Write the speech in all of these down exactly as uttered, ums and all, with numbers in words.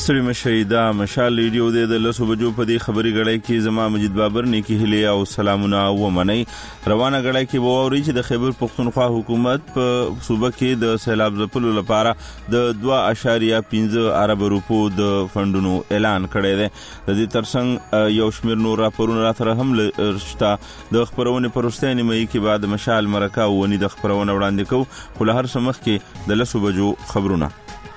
ستړي مشئ دا مشال ریډیو دی د لسو بجو په دې خبري غړی کې زما مجید بابر نیکی هلي او سلامونه ومنئ. روانه غړی کې ووري چې د خیبر پختونخوا حکومت په صوبه کې د سیلاب ځپلو لپاره د دوه اشاریه پنځه ارب روپو د فندونو اعلان کړی دی. د دې ترڅنګ یو شمېر نور راپورونه راتره هم رشته د خبرونه پروستۍ نیمایي کې بعد مشال مرکه ونی د خبرونه وړاندې کوو. خو له هر څه مخکې د لسو بجو خبرونه.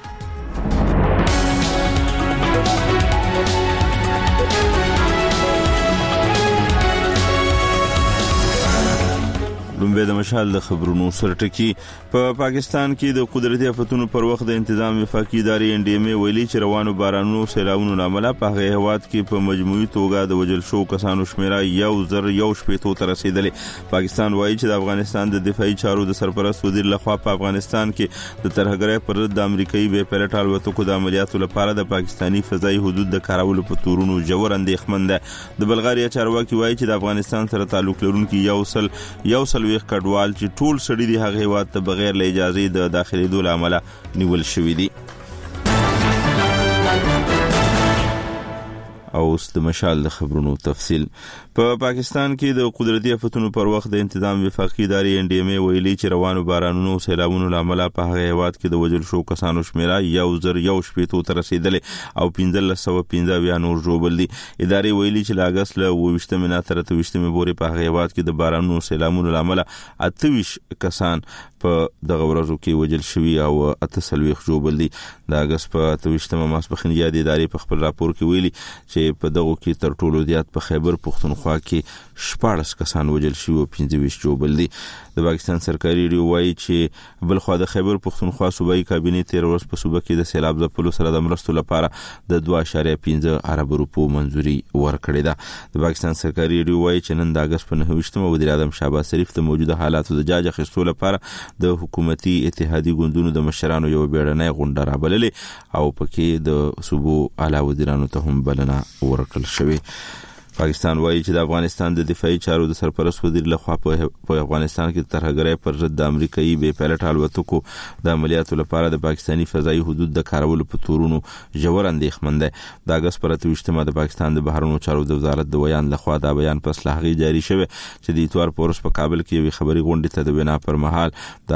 لومبه د مشال د خبرونو سرټکی. په پاکستان کې د قدرتي آفتونو پر وخت د تنظیم وفاقي ادارې ان ډي ام ای ویلي چې روانو بارانونو سیلابونو لامل په هغه هواد کې په مجموعي توګه د وجل شو کسانو شمیره یو زر یو شپېتو ته رسیدلې. پاکستان وایي چې د افغانستان د دفاعي چارو د سرپرست وزیر لخوا په افغانستان کې د ترهګرۍ پر ضد د امریکایي بې پیلوټ الوتکو د عملیاتو لپاره د پاکستاني فضایي حدود د کارولو په تورونو جوړ اندېښمن ده. د بلغاریا چارواکي وایي چې د افغانستان سره تعلق لرونکي یو سل یو سل ویخ کډوال چې ټول سړي دی هغه هیواد ته بغیر له اجازه د داخلي دول عمله نیول شوی دی. او د مشال د خبرونو تفصیل. په پا پاکستان کې د قدرتي آفتونو پر وخت د تنظیم وفاقي ادارې ان ډي ام ای ویلي چې روانو بارانونو سیلابونو لامل په هغه هیواد کې د وجل شو کسانو شمیره یو زر یو شپېتو ته رسیدلې او پنځه سوه پنځه اویا نور ژوبل دي. ادارې ویلي چې له اګست له اووه ویشتمې نه تر اته ویشتمې پورې په هغه هیواد کې د بارانونو سیلابونو لامل اته ویشت کسان په دغه ورځو کې وجل شوي او اته څلوېښت ژوبل دي. د اګست په اته ویشتمه ماسپښین یاد ادارې په خپل راپور کې ویلي چې په دغه کې تر ټولو زیات په خیبر پختونخوا کې شپاړس کسان وجل شوي او پنځه ویشت ژوبل دي. د پاکستان سرکاري ریډیو وایي چې بل خو د خیبر پختونخوا صوبایي کابینې تیر ورځ په صوبه کې د سیلاب ځپلو سره د مرستو لپاره د دوه اشاریه پنځه ارب روپو منځوري ورکړې ده. د پاکستان سرکاري ریډیو وایي چې نن د اګست په نهه ویشتمه وزیر اعظم شهباز شریف د موجوده حالاتو د جاج اخیستلو لپاره د حکومتي اتحادي ګوندونو د مشرانو یو بیړنۍ غونډه رابللې او پکې د صوبو اعلی وزیرانو ته هم بلنه ورکړل شوې. پاکستان وایي چې د افغانستان د دفاعي چارو د سرپرست وزیر لخوا په افغانستان کې ترهګرۍ پر ضد د امریکایي بې پیلوټ الوتکو د عملیاتو لپاره د پاکستاني فضایي حدود د کارولو په تورونو ژور اندېښمن دی. د اګست پر اته ویشتمه د پاکستان د بهرنیو چارو د وزارت د بیان لخوا دا بیان پس له هغې جاري شوی چې د اتوار په ورځ په کابل کې یوې خبري غونډې ته د وینا پر مهال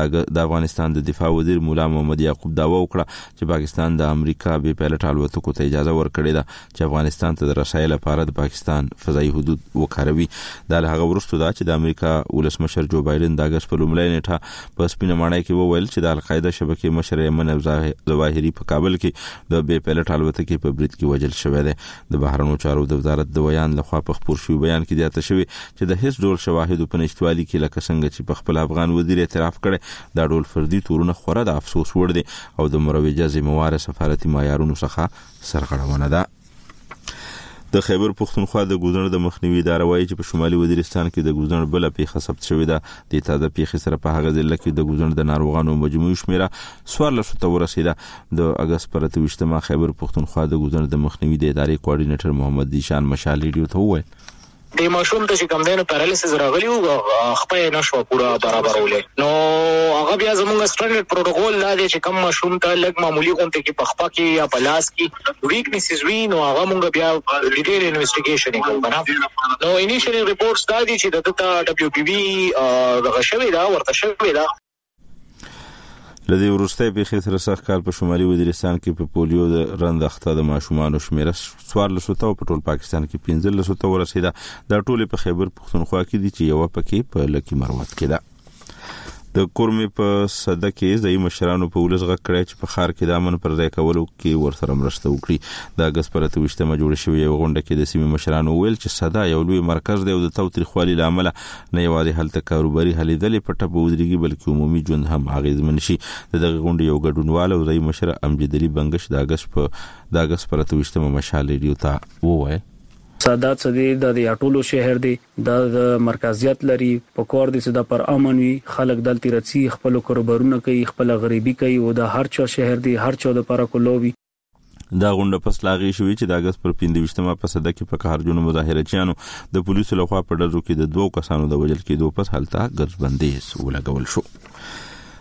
د افغانستان د دفاع وزیر مولا محمد یعقوب دعوه وکړه چې پاکستان د امریکا بې پیلوټ الوتکو ته اجازه ورکړې ده چې افغانستان ته د رسایي لپاره د پاکستان فضایي حدود وکاروي. دا له هغه وروسته دا چې د امریکا ولسمشر جو بایدن د اګست په لومړۍ نیټه په سپینه ماڼۍ کې وویل چې د القاعده شبکې مشر ایمن ظواهري په کابل کې د بې پیلوټ الوتکې په برید کې وژل شوی دی. د بهرنیو چارو د وزارت د بیان لخوا په خپور شوی بیان کې زیاته شوی چې د هیڅ ډول شواهدو په نشتوالي کې لکه څنګه چې په خپل افغان وزیر اعتراف کړي دا ډول فردي تورونه خورا د افسوس وړ دي او د مروجه ذمہوار سفارتي معیارونو څخه سرغړونه ده. د خیبر پختونخوا د ګوزن د مخنیوي اداره وایي چې په شمالي وزیرستان کې د ګوزن بل پیښه ثبت شوې ده. د تازه پیښې سره په هغه ځل کې د ګوزن د ناروغانو مجموعي شمیره څوارلس ته ورسیده. د اګست پر اته ویشتمه خیبر پختونخوا د ګوزن د مخنیوي د ادارې کوارډینیټر محمد دیشان مشال ریډیو ته وویل د ماشوم ته چې کوم دینو پیرالیسس راغلی او خپل نشو پورا برابرولې نو هغه بیا زموږ سټانډرډ پروتوکول لا دی چې کوم ماشوم ته لګ معمولی غونټه کې پخپا کې یا پلاس کې ویکنیسز وی نو هغه موږ بیا ډیټیل انویسټیګیشن کوو. نو انیشیل ریپورټس دا دي چې د تا دبليو پی وی دغه شوی دا ورته شوی دا. لدی ورسته په خیر سره کال په شمالي وزیرستان کې په پولیو د رند اخته د ماشومان شمیره څوارلس ته په ټول پاکستان کې پنځلس ته ورسیده. دا ټول په خیبر پختونخوا کې دي چې یو پکې په لکی مروت کې ده. د کورمې په صده کې ځای مشرانو په ولس غږ کړی چې په ښار کې د امن پر ځای کولو کې ورسره مرسته وکړي. د اګست پر اته ویشتمه جوړه شوې یوه غونډه کې د سیمې مشرانو ویل چې صده یو لوی مرکز دی او د تاوتریخوالي له امله نه یوازې هلته کاروباري هلې ځلې په ټپه ودرېږي بلکې عمومي ژوند هم اغېزمن شي. د دغې غونډې یو ګډونوال او ځای مشر امجد علي بنګش د اګست په د اګست پر اته ویشتمه مشال ریډیو ته وویل سادات سدي د یاټولو شهر دی د مرکزیت لري په کور دي چې د پر امن وي خلک دلته رچی خپل کاروبارونه کوي خپل غریبي کوي او د هر چا شهر دی هر چا د پر کولوي. دا غونډه پس لاغي شوې چې د اګست پر پنځه ویشتمه په صده کې په قهرجنو مظاهرچیانو د پولیسو لخوا په ډزو کې د دوه کسانو د وژل کېدو پس هلته ګرځبندیز ولګول شو.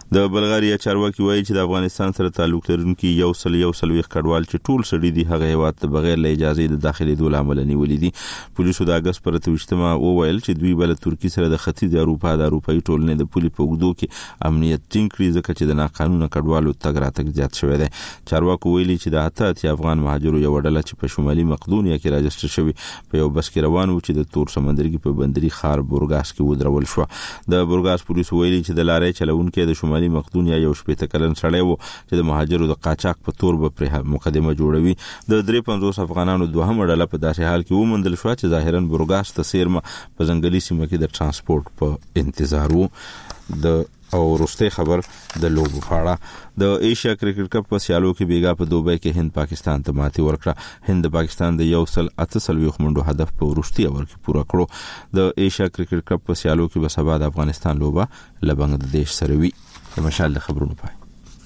د بلغاریا چارواکي وایي چې د افغانستان سره تعلق لرونکي یو سل یو سلويخ کډوال چې ټول سړي دي هغه هیواد ته بغیر له اجازه د داخلي دول عمل نیولې دي. پولیسو د اگست پر تلويشتمه وویل چې دوی بل ترکی سره د ختیځ اروپا د اروپאי ټولنې د پولي په وګړو کې امنیت ټینګ کړی ځکه چې د ناقانونه کډوالو تګ راتګ زیات شوی دی. چارواکو ویلي چې د اته اتیا افغان مهاجرو یو ډله چې په شمالي مقدونیا کې راجستر شوی په یو بس کې روان و چې د تور سمندرګي په بندري ښار بورګاس کې ودرول شو. د بورګاس پولیسو ویلي چې د لارې چلونکو د شمالي مقدونیا یو شپږ کلن سړی وو چې د مهاجرو د قاچاق په تور به پر مقدمه جوړوي. د درې پنځوس افغانانو دوهمه ډله په داسې حال کې ومندل شو چې ظاهرا بورګاس ته سیرمه په ځنګلي سیمه کې د ترانسپورت په انتظار وو. د او وروستي خبر د لوبو فاړه. د ایشیا کرکټ کپ په سیالو کې بیګا په دوبۍ کې هند پاکستان ته ماتې ورکړه. هند د پاکستان د یو سل اته سلويخ منډو هدف په وروستي اور کې پوره کړو. د ایشیا کرکټ کپ په سیالو کې به سبا د افغانستان لوبه له بنگلاديش سره وي. د مشال د خبرونو پای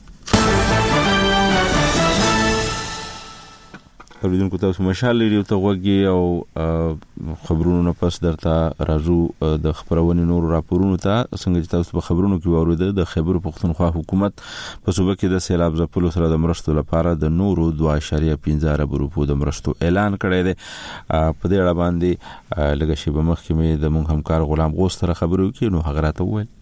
اوریدونکو تاسو مشال ریډیو ته وګورئ او خبرونو نه پس درته راځو د خبرونې نور راپورونو ته. څنګه چې تاسو په خبرونو کې واورید د خیبر پختونخوا حکومت په صوبه کې د سیلاب ځپلو سره د مرستو لپاره د نورو دوه اعشاریه پنځه ارب روپو د مرستو اعلان کړی دی. په دې اړه باندې لږ شی به مخکې مې د مونږ همکار غلام غوث سره خبرو کې نو هغه راته وویل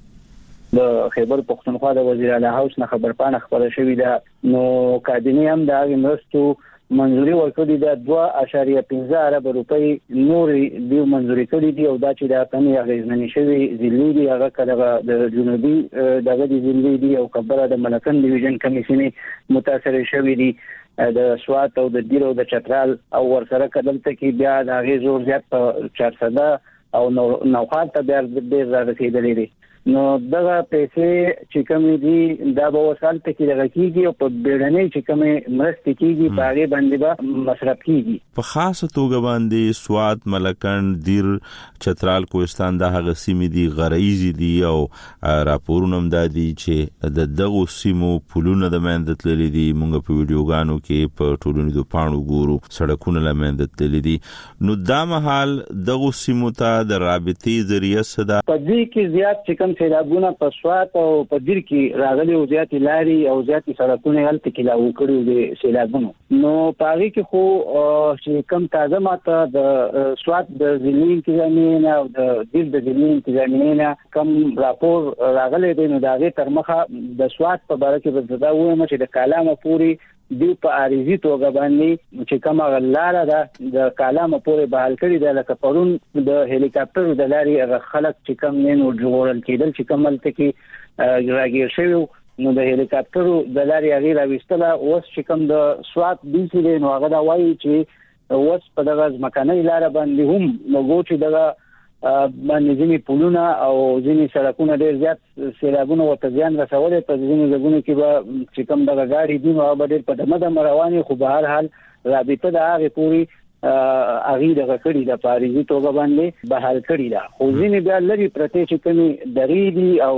د خیبر پختونخوا د وزیر اعلی هاوس نه خبر پانه خبره شوې ده نو کابینه هم د مرستو منځوري ورکړي د دوه اعشاریه پنځه ارب روپۍ نور دی منځوري کړي دي او دا چې د کمی غیزمنې شوی ضلعي دی هغه کله د جنوبي دغه د ضلعي دی او کبره د ملکن ډیویژن کمیسیونې متاثر شوی دی د سوات او د دیرو د چترال او ورسره کدلته کې بیا د غي زور زیات چارصد او نوخات ته بیا ډیر رسیدلې دي. نو دغه پیسې چې کومې دي دا به وسال ته کې لګیږي او په بیړنۍ چې کومې مرستې کیږي په هغه باندې به مصرف کیږي. په خاصه توګه باندې سوات ملکن دیر چترال کوهستان د هغه سیمې دي غریزي دي او راپورونه هم دادي چې د دغه سیمو پلونه د مندت لري دي. موږ په ویډیوګانو کې په ټولنیزو د پاڼو ګورو سړکونه له مندت لري دي. نو دا مهال دغه سیمو ته د رابطې ذریعہ صدا په دې کې زیات چې سیلابونه په سوات او په دیر کې راغلي او زیات لاري او زیات سړکونه هلته کې لا وکړي دي سیلابونو. نو پاره کې خو چې کم تازه ماته د سوات د ضلعي انتظامیه او د دیر د ضلعي انتظامیه کم راپور راغلي دي. نو دا غي تر مخه د سوات په اړه کې به دا وایم چې د کلامه پوری دی په اړیزي توګه باندې چې کومه غلاره ده د کلامه پورې بحال کړی د لکه پرون د هلیکاپټر د لارې خلک چې کوم نه نو جوړل کېدل چې کومل ته کې راګیر شوی نو د هلیکاپټر د لارې هغه راوستله اوس چې کوم د سوات دی چې نو هغه دا وایي چې اوس په دغه ځمکنۍ لار باندې هم نو چې دغه باندې ځینې پلونه او ځینې سړکونه ډېر زیات سیلابونه ورته زیان رسولې. په ځینې ځایونو کې به چې کوم دغه ګاډي دي نو هغه ډېر په دمه دمه روانې خو به هر حال رابطه د هغې پورې هغې دغه کړي ده په عریضي توګه باندې بحال کړي ده. خو ځینې بیا لرې پرتې چې کومې درې دي او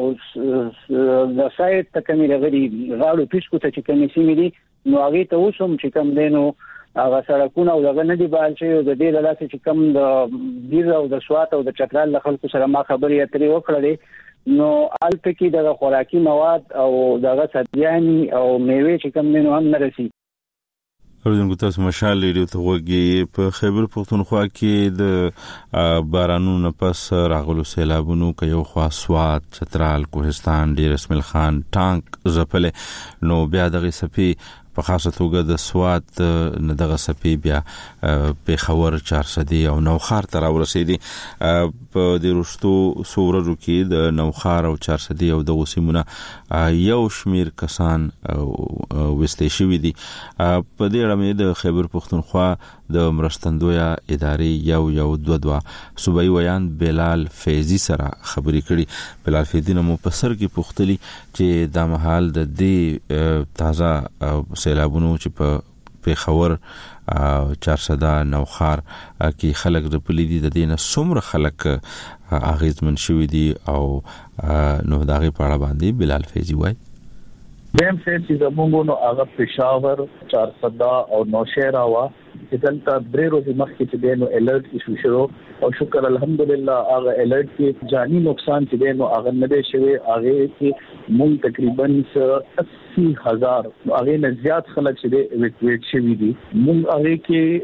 د سایډ ته کومې دغه دي غاړو پیسکو ته چې کومې سیمې دي نو هغې ته اوس هم چې کوم دی نو هغه سړکونه او دغه نه دي بحال شوي. د دې له لاسه چې کوم د دیر او د سوات او د چترال له خلکو سره ما خبرې اترې وکړلې نو هلته کې دغه خوراکي مواد او دغه سبزیانې او میوې چې کوم نو هم نه رسي. اوریدونکو تاسو مشال ریډیو ته وګورئ. په خیبر پختونخوا کې د بارانونو پس راغلو سیلابونو کې یو خوا سوات چترال کوهستان ډیر اسماعیل خان ټانک زپلې نو بیا دغه سپي په خاصه توګه د سوات دغه سپي بیا په خبر چارصد او نوخار تر ورسېدي. په د رښتو سورجو کې د نوخار او چارصد او د وسیمونه یو شمیر کسان وستې شوی دي. په دې اړه مې د خیبر پختونخوا د مرستندویا ادارې یو یو دو دوا صوبایي ویان بلال فیضی سره خبرې کړي. بلال فیضی نو په سر کې پختلی چې د مهال د دې تازه سیلابونو چې په پیښور چارصد نوخار کې خلک د پلیدي د دینه څومره خلک اغیزمن شوی دي او نو دغه په اړه باندې بلال فیضی وایي. دیم فیز چې زمونږ نو هغه پېښور چارسده او نوشهره وا چې دلته درې ورځې مخکې چې دی نو الرټ ایشو شو او شکر الحمدلله هغه الرټ کې جانی نقصان چې دی نو هغه نه دی شوی. هغه کې مونږ تقریبا اسی هزار هغه نه زیات خلک چې دی ایویکویټ شوي دي. مونږ هغه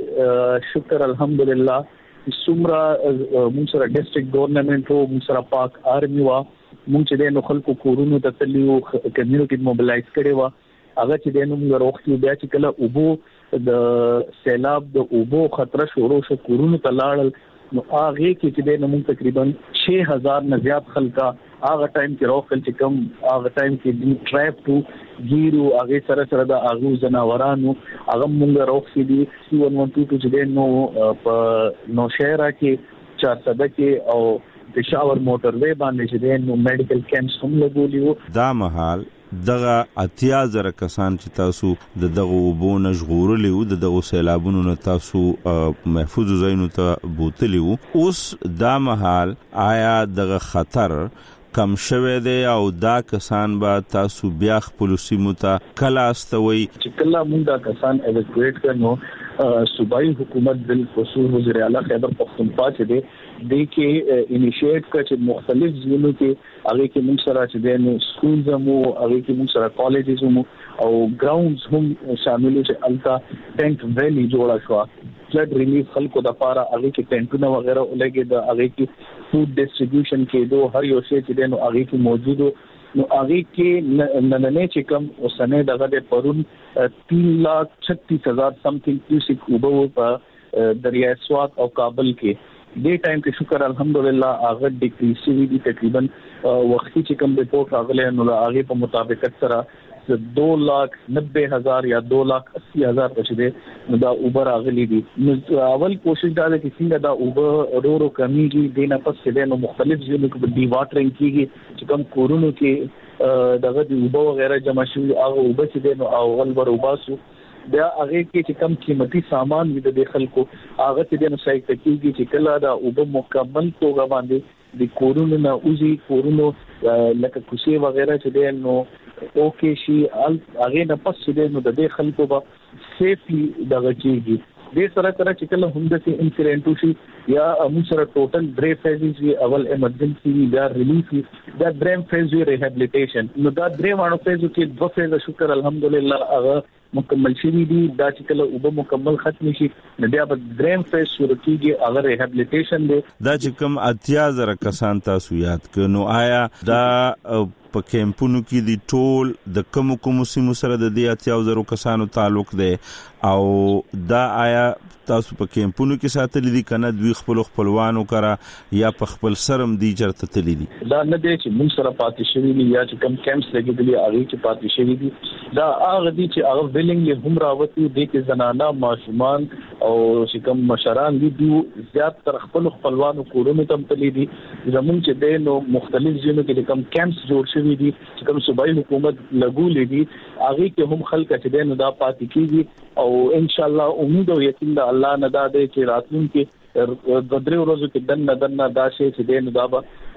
کې شکر الحمدلله سمرا مونږ سره ډیسټریکټ ګورنمنت او مونږ سره پاک آرمي وا مونږ چې د خلکو کورونو ته تللیو کمیونټي موبلایز کړي وا. هغه چې د نوم وروختي بیا چې کله اوبو د سیلاب د اوبو خطر شروع شو کورونو ته لاړل نو هغه کې چې د نوم تقریبا شش هزار نه زیات خلکا هغه ټایم کې راوخل چې کم هغه ټایم کې د ټریپ ټو ګیرو هغه سره سره د هغه جناورانو هغه مونږ راوخي دي سی ون ون ټو چې د نو په نوشهره کې چارسده کې او پېښور موټر وې باندې چې د نو میډیکل کیمپس هم لګولي وو. دا مهال دغه اتیا زره کسان چې تاسو د دغه وبونه ژغورلی وو د دغه سیلابونو نه تاسو محفوظ ځایونو ته بوتلی وو. اوس دا مهال آیا دغه خطر کم شوه دی او دا کسان به تاسو بیا خپل سیمو ته کله استوي چې کله موږ دا کسان ایویکویټ کړو صوبایي حکومت بل خصوص وزیر اعلی خیبر پختونخوا چې دی د کې انیشیټ کړ چې مختلف ځایونو کې هغه کې موږ سره چې د سکولز مو هغه کې موږ سره کالجز مو او ګراوندز هم شامل چې التا ټینک ویلی جوړا شو فلډ ریلیف خلکو د پاره هغه کې ټینټونه وغیرہ ولګي د هغه کې فود ډسټریبیوشن کې دوه هر یو شی چې د هغه کې موجودو نو هغه کې نننې چې کوم اوسنه دغه د پرون تین لاکھ چھتیس هزار سمثینګ کیوسیک اوبو په دریای سوات او کابل کې دې ټایم کې شکر الحمدلله هغه ډیکریز شوی دی. تقریبا وختي چې کوم ریپورت راغلی نو هغه په مطابقت سره دو لاکھ نبے ہزار یا دو لاکھ اسی ہزار بچے دا اوبر آغلی دی. اول کوشش دا ہے کہ څنګه دا اوبر رو رو کمیږي دینه پس چې نو مختلف ځینو کې ډی واټرینګ کیږي چې کوم کورونو کې دغه دی اوبر وغیرہ جمع شوی هغه اوبر چې نو اول بر وباسو بیا هغه کې چې کم قیمتي سامان وي د خلکو هغه چې نو صحیح کیږي چې کله دا اوبر مکمل توګه باندې د کورونو نه اوزي کورونو لکه کوڅې وغیرہ چې نو اوکے شي هغه نه پس چې نو د دې خلکو به سیفلی دغه کیږي. دې سره سره چې کله هم د انسیډنټ شي یا موږ سره ټوټل درې فیزز وی اول ایمرجنسي یا ریلیف دا دریم فیز وی ریهابلیټیشن نو دا درې وانو فیز کې دوه فیز شکر الحمدلله هغه مکمل شوی دی. دا چې کله اوبه مکمل ختم شي نو بیا به دریم فیز شروع کیږي هغه ریهابلیټیشن دی. دا چې کوم اتیا زره کسان تاسو یاد کړو آیا دا په کیمپونو کې دی ټول د کوم کوم سیمو سره د دې اتیا زره کسانو تعلق دی او دا آیا تاسو په کیمپونو کې ساتل دي کنه دوی خپل خپلوانو کرا یا په خپل سرم دی چرته تللی دي؟ دا نه دی چې موږ سره پاتې شوی دي یا چې کوم کیمپس لګیدلي هغه کې پاتې شوی دي. دا هغه دي چې هغه ویلینګلی هم راوتی دي کې زنانه ماشومان او چې کوم مشران دي دوی زیات تر خپل خپلوانو کورونو ته تللی دي. زموږ چې د نو مختلف ځینو کې کوم کیمپس جوړ شوی دي چې کوم صوبایي حکومت لګولې دي هغه کې هم خلک چې د نو دا پاتې کیږي او ان شاء الله امید او یقین د الله نه دا دی چې راتلونکي د درې ورځو کې دنه دنه دا شي چې د نو دا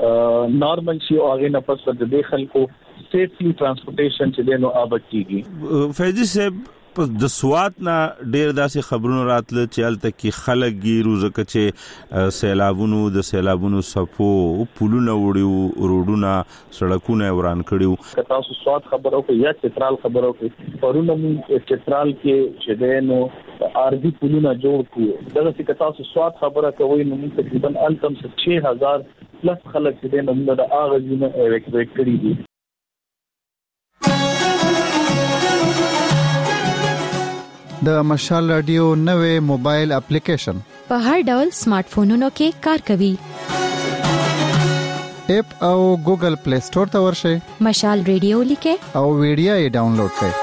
به نارمل شي او هغه نه پس د خلکو سیفلی ترانسپورټیشن چې د نو آباد کیږي. فیضی صاحب د سوات نه ډیر داسې خبرونه راتله چې الته کې خلک ګیرو ځکه چې سیلابونو د سیلابونو صفو پلونه وړیو روډونه سړکونه وران کړیو. تاسو سوات خبرو کې یا چترال خبرو کې پرونه مون چترال کې چې دینو ارضی پلونه جوړ کړو دغه چې تاسو سوات خبره کوي نو تقریبا التم شش هزار پلس خلک چې دینو د اغازونه ایویکویټ کړی دي. د مشال رادیو نوې موبایل اپلیکیشن په هر ډول سمارټ فونونو کې کار کوي. اپ او ګوګل پلی سٹور ته ورشئ مشال رادیو لیکه او ویډیو یې ډاونلوډ کړئ.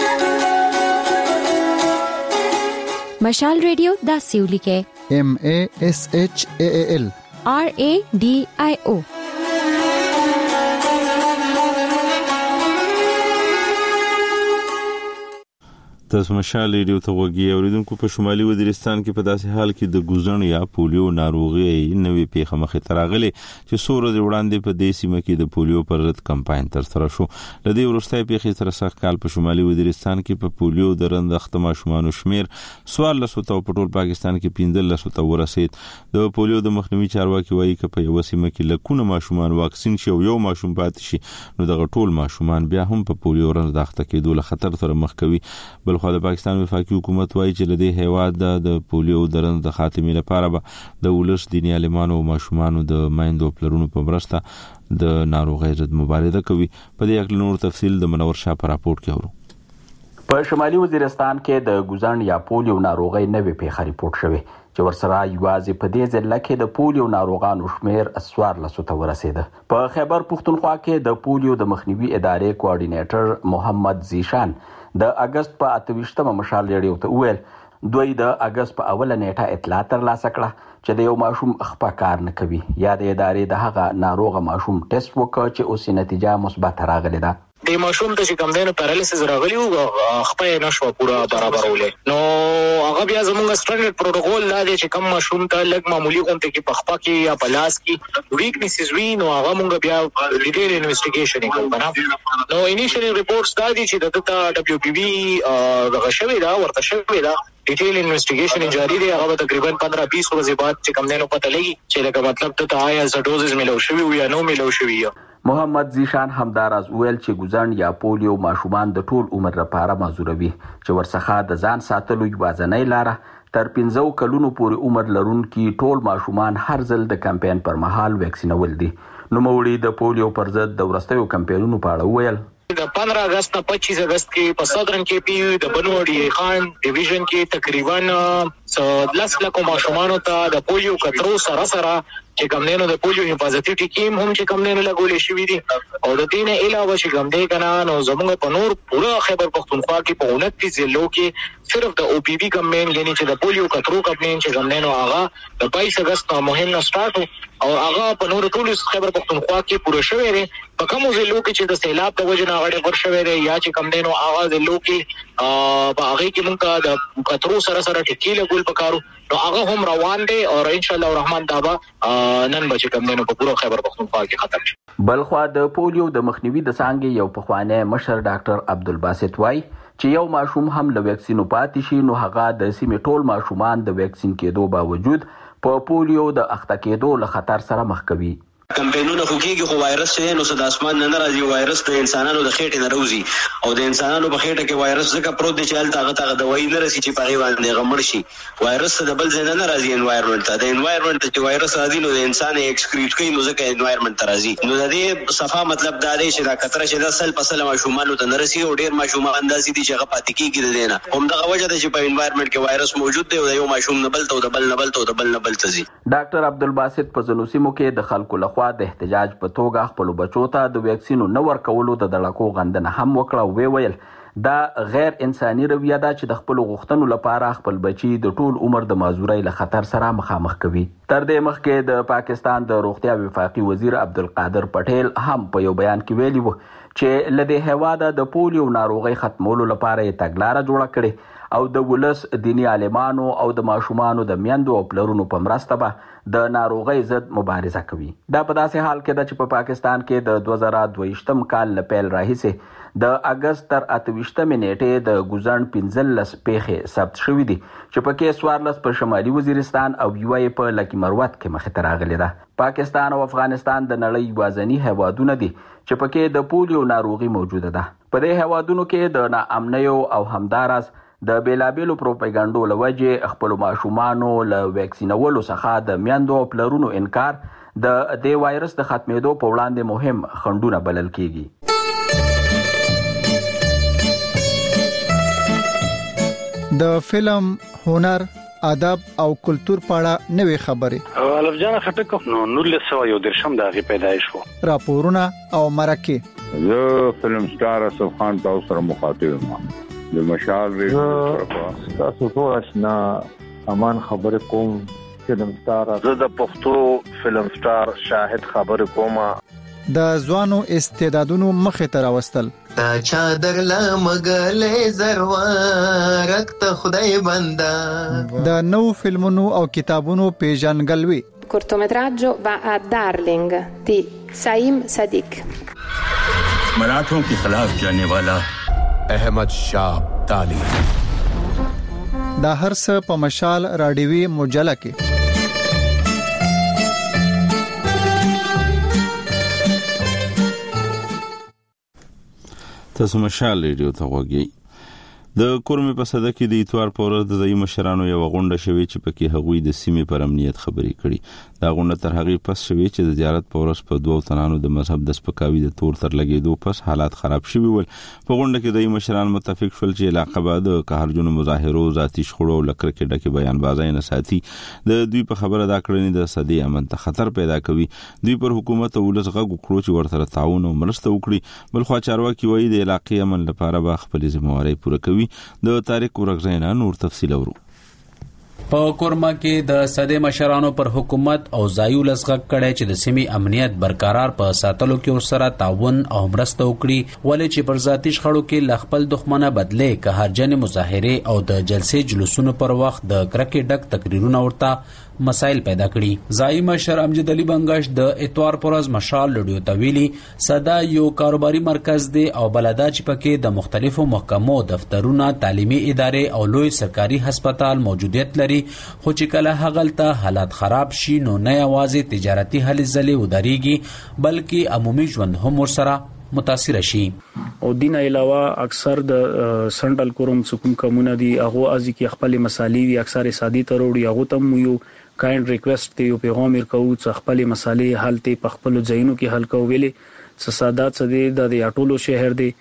مشال رادیو دا سیو لیکه ایم ا اس ایچ ا ال آر ا ډی آی او. تاسو مشال ریډیو ته وګورئ. اوریدونکو په شمالي وزیرستان کې په داسې حال کې د ګوزن یا پولیو ناروغي نوې پیښه مخې ته راغلې چې څو ورځې وړاندې په دې سیمه کې د پولیو پر ضد کمپاین ترسره شو. د دې وروستۍ پیښې سره سږ کال په شمالي وزیرستان کې په پولیو د رندخته ماشومانو شمیر څوارلس ته په ټول پاکستان کې پنځلس ته ورسید. د پولیو د مخنیوي چارواکي وایي چې په یو سیمه کې لکونه ماشومان واکسین شي او یو ماشوم پاتې شي نو دغه ټول ماشومان بیا هم په پولیو رندخته کېدو له خطر سره مخ کوي. بل خو د پاکستان وفاقي حکومت وایي چې لدې هیواد د پولیو درن د خاتمې لپاره به د ولس دیني عالمانو او ماشومانو د مایندو پلرونو په مرسته د ناروغۍ ضد مبارزه کوي. په دې اړه نور تفصیل د منور شاه په راپورټ کې اورو. په شمالي وزیرستان کې د ګوزن یا پولیو ناروغۍ نوې پیښه ریپورت شوې چې ورسره یوازې په دې ځل کې د پولیو ناروغانو شمیر څوارلس ته ورسېده. په خیبر پښتونخوا کې د پولیو د مخنیوي ادارې کوارډینیټر محمد زیشان د اگست په اتویشتمه مشال ریډیو ته وویل دوی د اگست په اوله نیټه اطلاع ترلاسه کړه چې د یو ماشوم خپه کار نه کوي یا د ادارې د هغه ناروغه ماشوم ټیسټ وکړ چې اوس نتیجه مثبت راغلی ده. د ماشوم ته چې کوم دینو پیرالیسس راغلی او خپه نشو پورا برابرولې نو هغه بیا زموږ سټانډرډ پروتوکول لا دی چې کوم ماشوم ته لګ معمولی غونډه کې پخپا کې یا پلاس کې ویکنیسز وی نو هغه موږ بیا ډیټیل انویسټیګیشن کوو. نو انیشیل ریپورټس دا دي چې د ته دبليو پی بي دغه شوی دا ورته شوی دا ډیټیل انویسټیګیشن جاری دی. هغه تقریبا پندرہ بیس ورځې بعد چې کوم دینو پته لګي چې لکه مطلب ته آیا ز ډوزز ملو شوی یا نو ملو شوی. محمد زیشان همداراز ویل چې ګوزن یا پولیو ماشومان د ټول عمر لپاره معذوروي چې ورڅخه د ځان ساتلو یوازینۍ لاره تر پنځو کلونو پورې عمر لرونکي ټول ماشومان هر ځل د کمپاین پر مهال ویکسینول دي. نوموړي د پولیو پر ضد د ورستیو کمپاینونو په اړه ویل د پندرہ اگست نه پچیس اگست کې په صدرن کې پی د بنوړي خان ډیویژن کې تقریبا لس لکه ماشومان ته د پولیو کترو سره سره چې کوم نه د پولیو حفاظتي ټیکیم هم چې کوم نه لګولې شوې دي او د دې نه علاوه چې کوم دې کنه نو زموږ په نور پورا خیبر پختونخوا کې په انتیس ضلعو کې صرف د او پی بی کمپاین یعنی چې د پولیو کترو کمپاین چې کوم نه هغه د بائیس اگست نه مهم نه سٹارټ او هغه په نور ټول خیبر پختونخوا کې پوره شوی دی. په کوم ضلعو کې چې د سیلاب د وجه نه غړي ورشوي دی یا چې کوم نه هغه ضلعو کې په هغه کې موږ د کترو سره سره ټکی لګول پکارو نو هغه هم روان دي او ان شاء الله الرحمن دابا نن به چې کوم نه په پوره خیبر پختونخوا کې ختم شي. بلخوا د پولیو د مخنیوي د څانګې یو پخوانی مشر ډاکټر عبدالباسط وای چې یو ماشوم هم له ویکسینو پاتې شي نو هغه د سیمې ټول ماشومان د ویکسین کېدو باوجود په پولیو د اخته کېدو له خطر سره مخ کوي. کمپینونه خو کېږي خو وایرس چې نو صد اسمان نه راځي وایرس د انسانانو د خېټې نه راوځي او د انسانانو په خېټه کې وایرس ځکه پروت دی چې هلته هغه ته دوايي نه رسي چې په هغې باندې هغه مړ شي. وایرس د بل ځای نه راځي انوایرمنټ ته د انوایرمنټ ته چې وایرس راځي نو د انسان یې ایکسکریټ کوي نو ځکه انوایرمنټ ته راځي. نو د دې صفا مطلب دا دی چې دا کتره چې دا سل په سل ماشومانو ته نه رسي او ډېر ماشومان داسې دي چې هغه پاتې کېږي د دې نه همدغه وجه ده چې په انوایرمنټ کې وایرس موجود دی او د یو ماشوم نه بل ته او د بل نه بل ته او د بل نه بل ته ځي. ډاکټر عبدالباسط په ځینو سیمو کې د خلکو لخوا د احتجاج په توګه خپل بچو ته د ویکسینو نه ورکولو د دړکو غندنه هم وکړه او وی ویل دا غیر انساني رویه ده چې د خپل غوښتنو لپاره خپل بچي د ټول عمر د معذورۍ له خطر سره مخامخ کوي. تر دې مخکې د پاکستان د روغتیا وفاقي وزیر عبدالقادر پټیل هم په یو بیان کې ویلي و چې لدې هیواده د پولیو ناروغۍ ختمولو لپاره یې تګلاره جوړه کړې او د ولس دیني عالمانو او د ماشومانو د میندو او پلرونو په مرسته به د ناروغۍ ضد مبارزه کوي. دا په داسې حال کې ده چې په پاکستان کې د دوه زره دوه کال له پیل راهیسې د اگست تر اتویشتمې نیټې د ګوزن پنځلس پیښې ثبت شوي دي چې پکې څوارلس په شمالي وزیرستان او یوه یې په لکي مروت کې مخې ته راغلې ده. پاکستان او افغانستان د نړۍ یوازیني هیوادونه دي چې پکې د پولیو ناروغي موجوده ده. په دې هیوادونو کې د ناامنیو او همداراز د بیلابیلو پروپاګاندا لوجه خپل ماشومانو له ویکسینولو څخه د میندو او پلرونو انکار د دې وایرس د ختمېدو په وړاندې مهم خنډونه بلل کیږي. د فلم، هنر، ادب او کلچر په اړه نوې خبرې الف جان خټک نو نولس سوه یو درشم د هغې پیدایش و راپورونه او مرکې. زه فلم سټار اسف خان تاسو سره مخاطب یم د مشال ریډیو تاسو ټول آشنا امان خبرې کوم فلم سټار زه د پښتو فلم سټار شاهد خبرې کوم. د ځوانو استعدادونو مخې ته راوستل ستا چادر لا مګلې زروارک ته خدای بندا. د نو فلمونو او کتابونو پیژنګلوي. cortometraggio va a Darling di Saim Sadiq. मराठों के खिलाफ जाने वाला अहमद शाह अब्दाली. دا هر څه په مشال رادیوي مجله کې. تاسو مشال ریډیو ته وګورئ. د کورمې په صده کې د اتوار په ورځ د ځایي مشرانو یو غونډه شوې چې پکې هغوی د سیمې پر امنیت خبرې کړي. دا غونډه تر هغې پس شوې چې د زیارت په ورځ په دوو تنانو د مذهب د سپکاوي د تور تر لګېدو پس حالات خراب شوي ول. په غونډه کې د مشران متفق شول چې علاقه به د قهرجنو مظاهرو، ذاتي شخړو او لکرکې ډکې بیانبازۍ نه ساتي. د دوی په خبره دا کړنې د صدې امن ته خطر پیدا کوي. دوی پر حکومت او ولس غږ وکړو چې ورسره تعاون او مرسته وکړي. بلخوا چارواکي وایي د علاقې امن لپاره به خپلې ذمهوارۍ پوره کوي. د تاریخ ورغزینا نور تفصیل اورو. په کورما کې د صدې مشرانو پر حکومت او ځایو لسغک کړي چې د سیمې امنیت برقرار په ساتلو کې ورسره تعاون او مرسته وکړي، ولې چې پر ذاتي شخړو کې ل خپل دښمنه بدلې قهرجن مظاهره او د جلسې جلوسونو پر وخت د کرکې ډک تقریرونه ورته مسائل پیدا کړي. ځایي مشر امجد علي بنگش د اتوار پرز مشال لډیو تویلی صدا یو کاروباري مرکز دی او بلدا چې پکې د مختلفو محکمو دفترونه، تعلیمي ادارې او لوی سرکاري هسپتال موجودیت لري، خو چې کله هغلته حالات خراب شي نو نه یوازې تجارتي هلې ځلې ودرېږي بلکې عمومي ژوند هم ورسره متاثر شي. او دین علاوه اکثر د سنټرل کوروم سکوم کومونه دي هغه ازي کې خپل مسالې وي اکثر سادي تروړي هغه تم یو کایند ریکوست ته یو پیغام ورکو چې خپل مسالې حل ته په خپل ځایونو کې حل کوولې. سسادات څه دي د اټولو شهر دی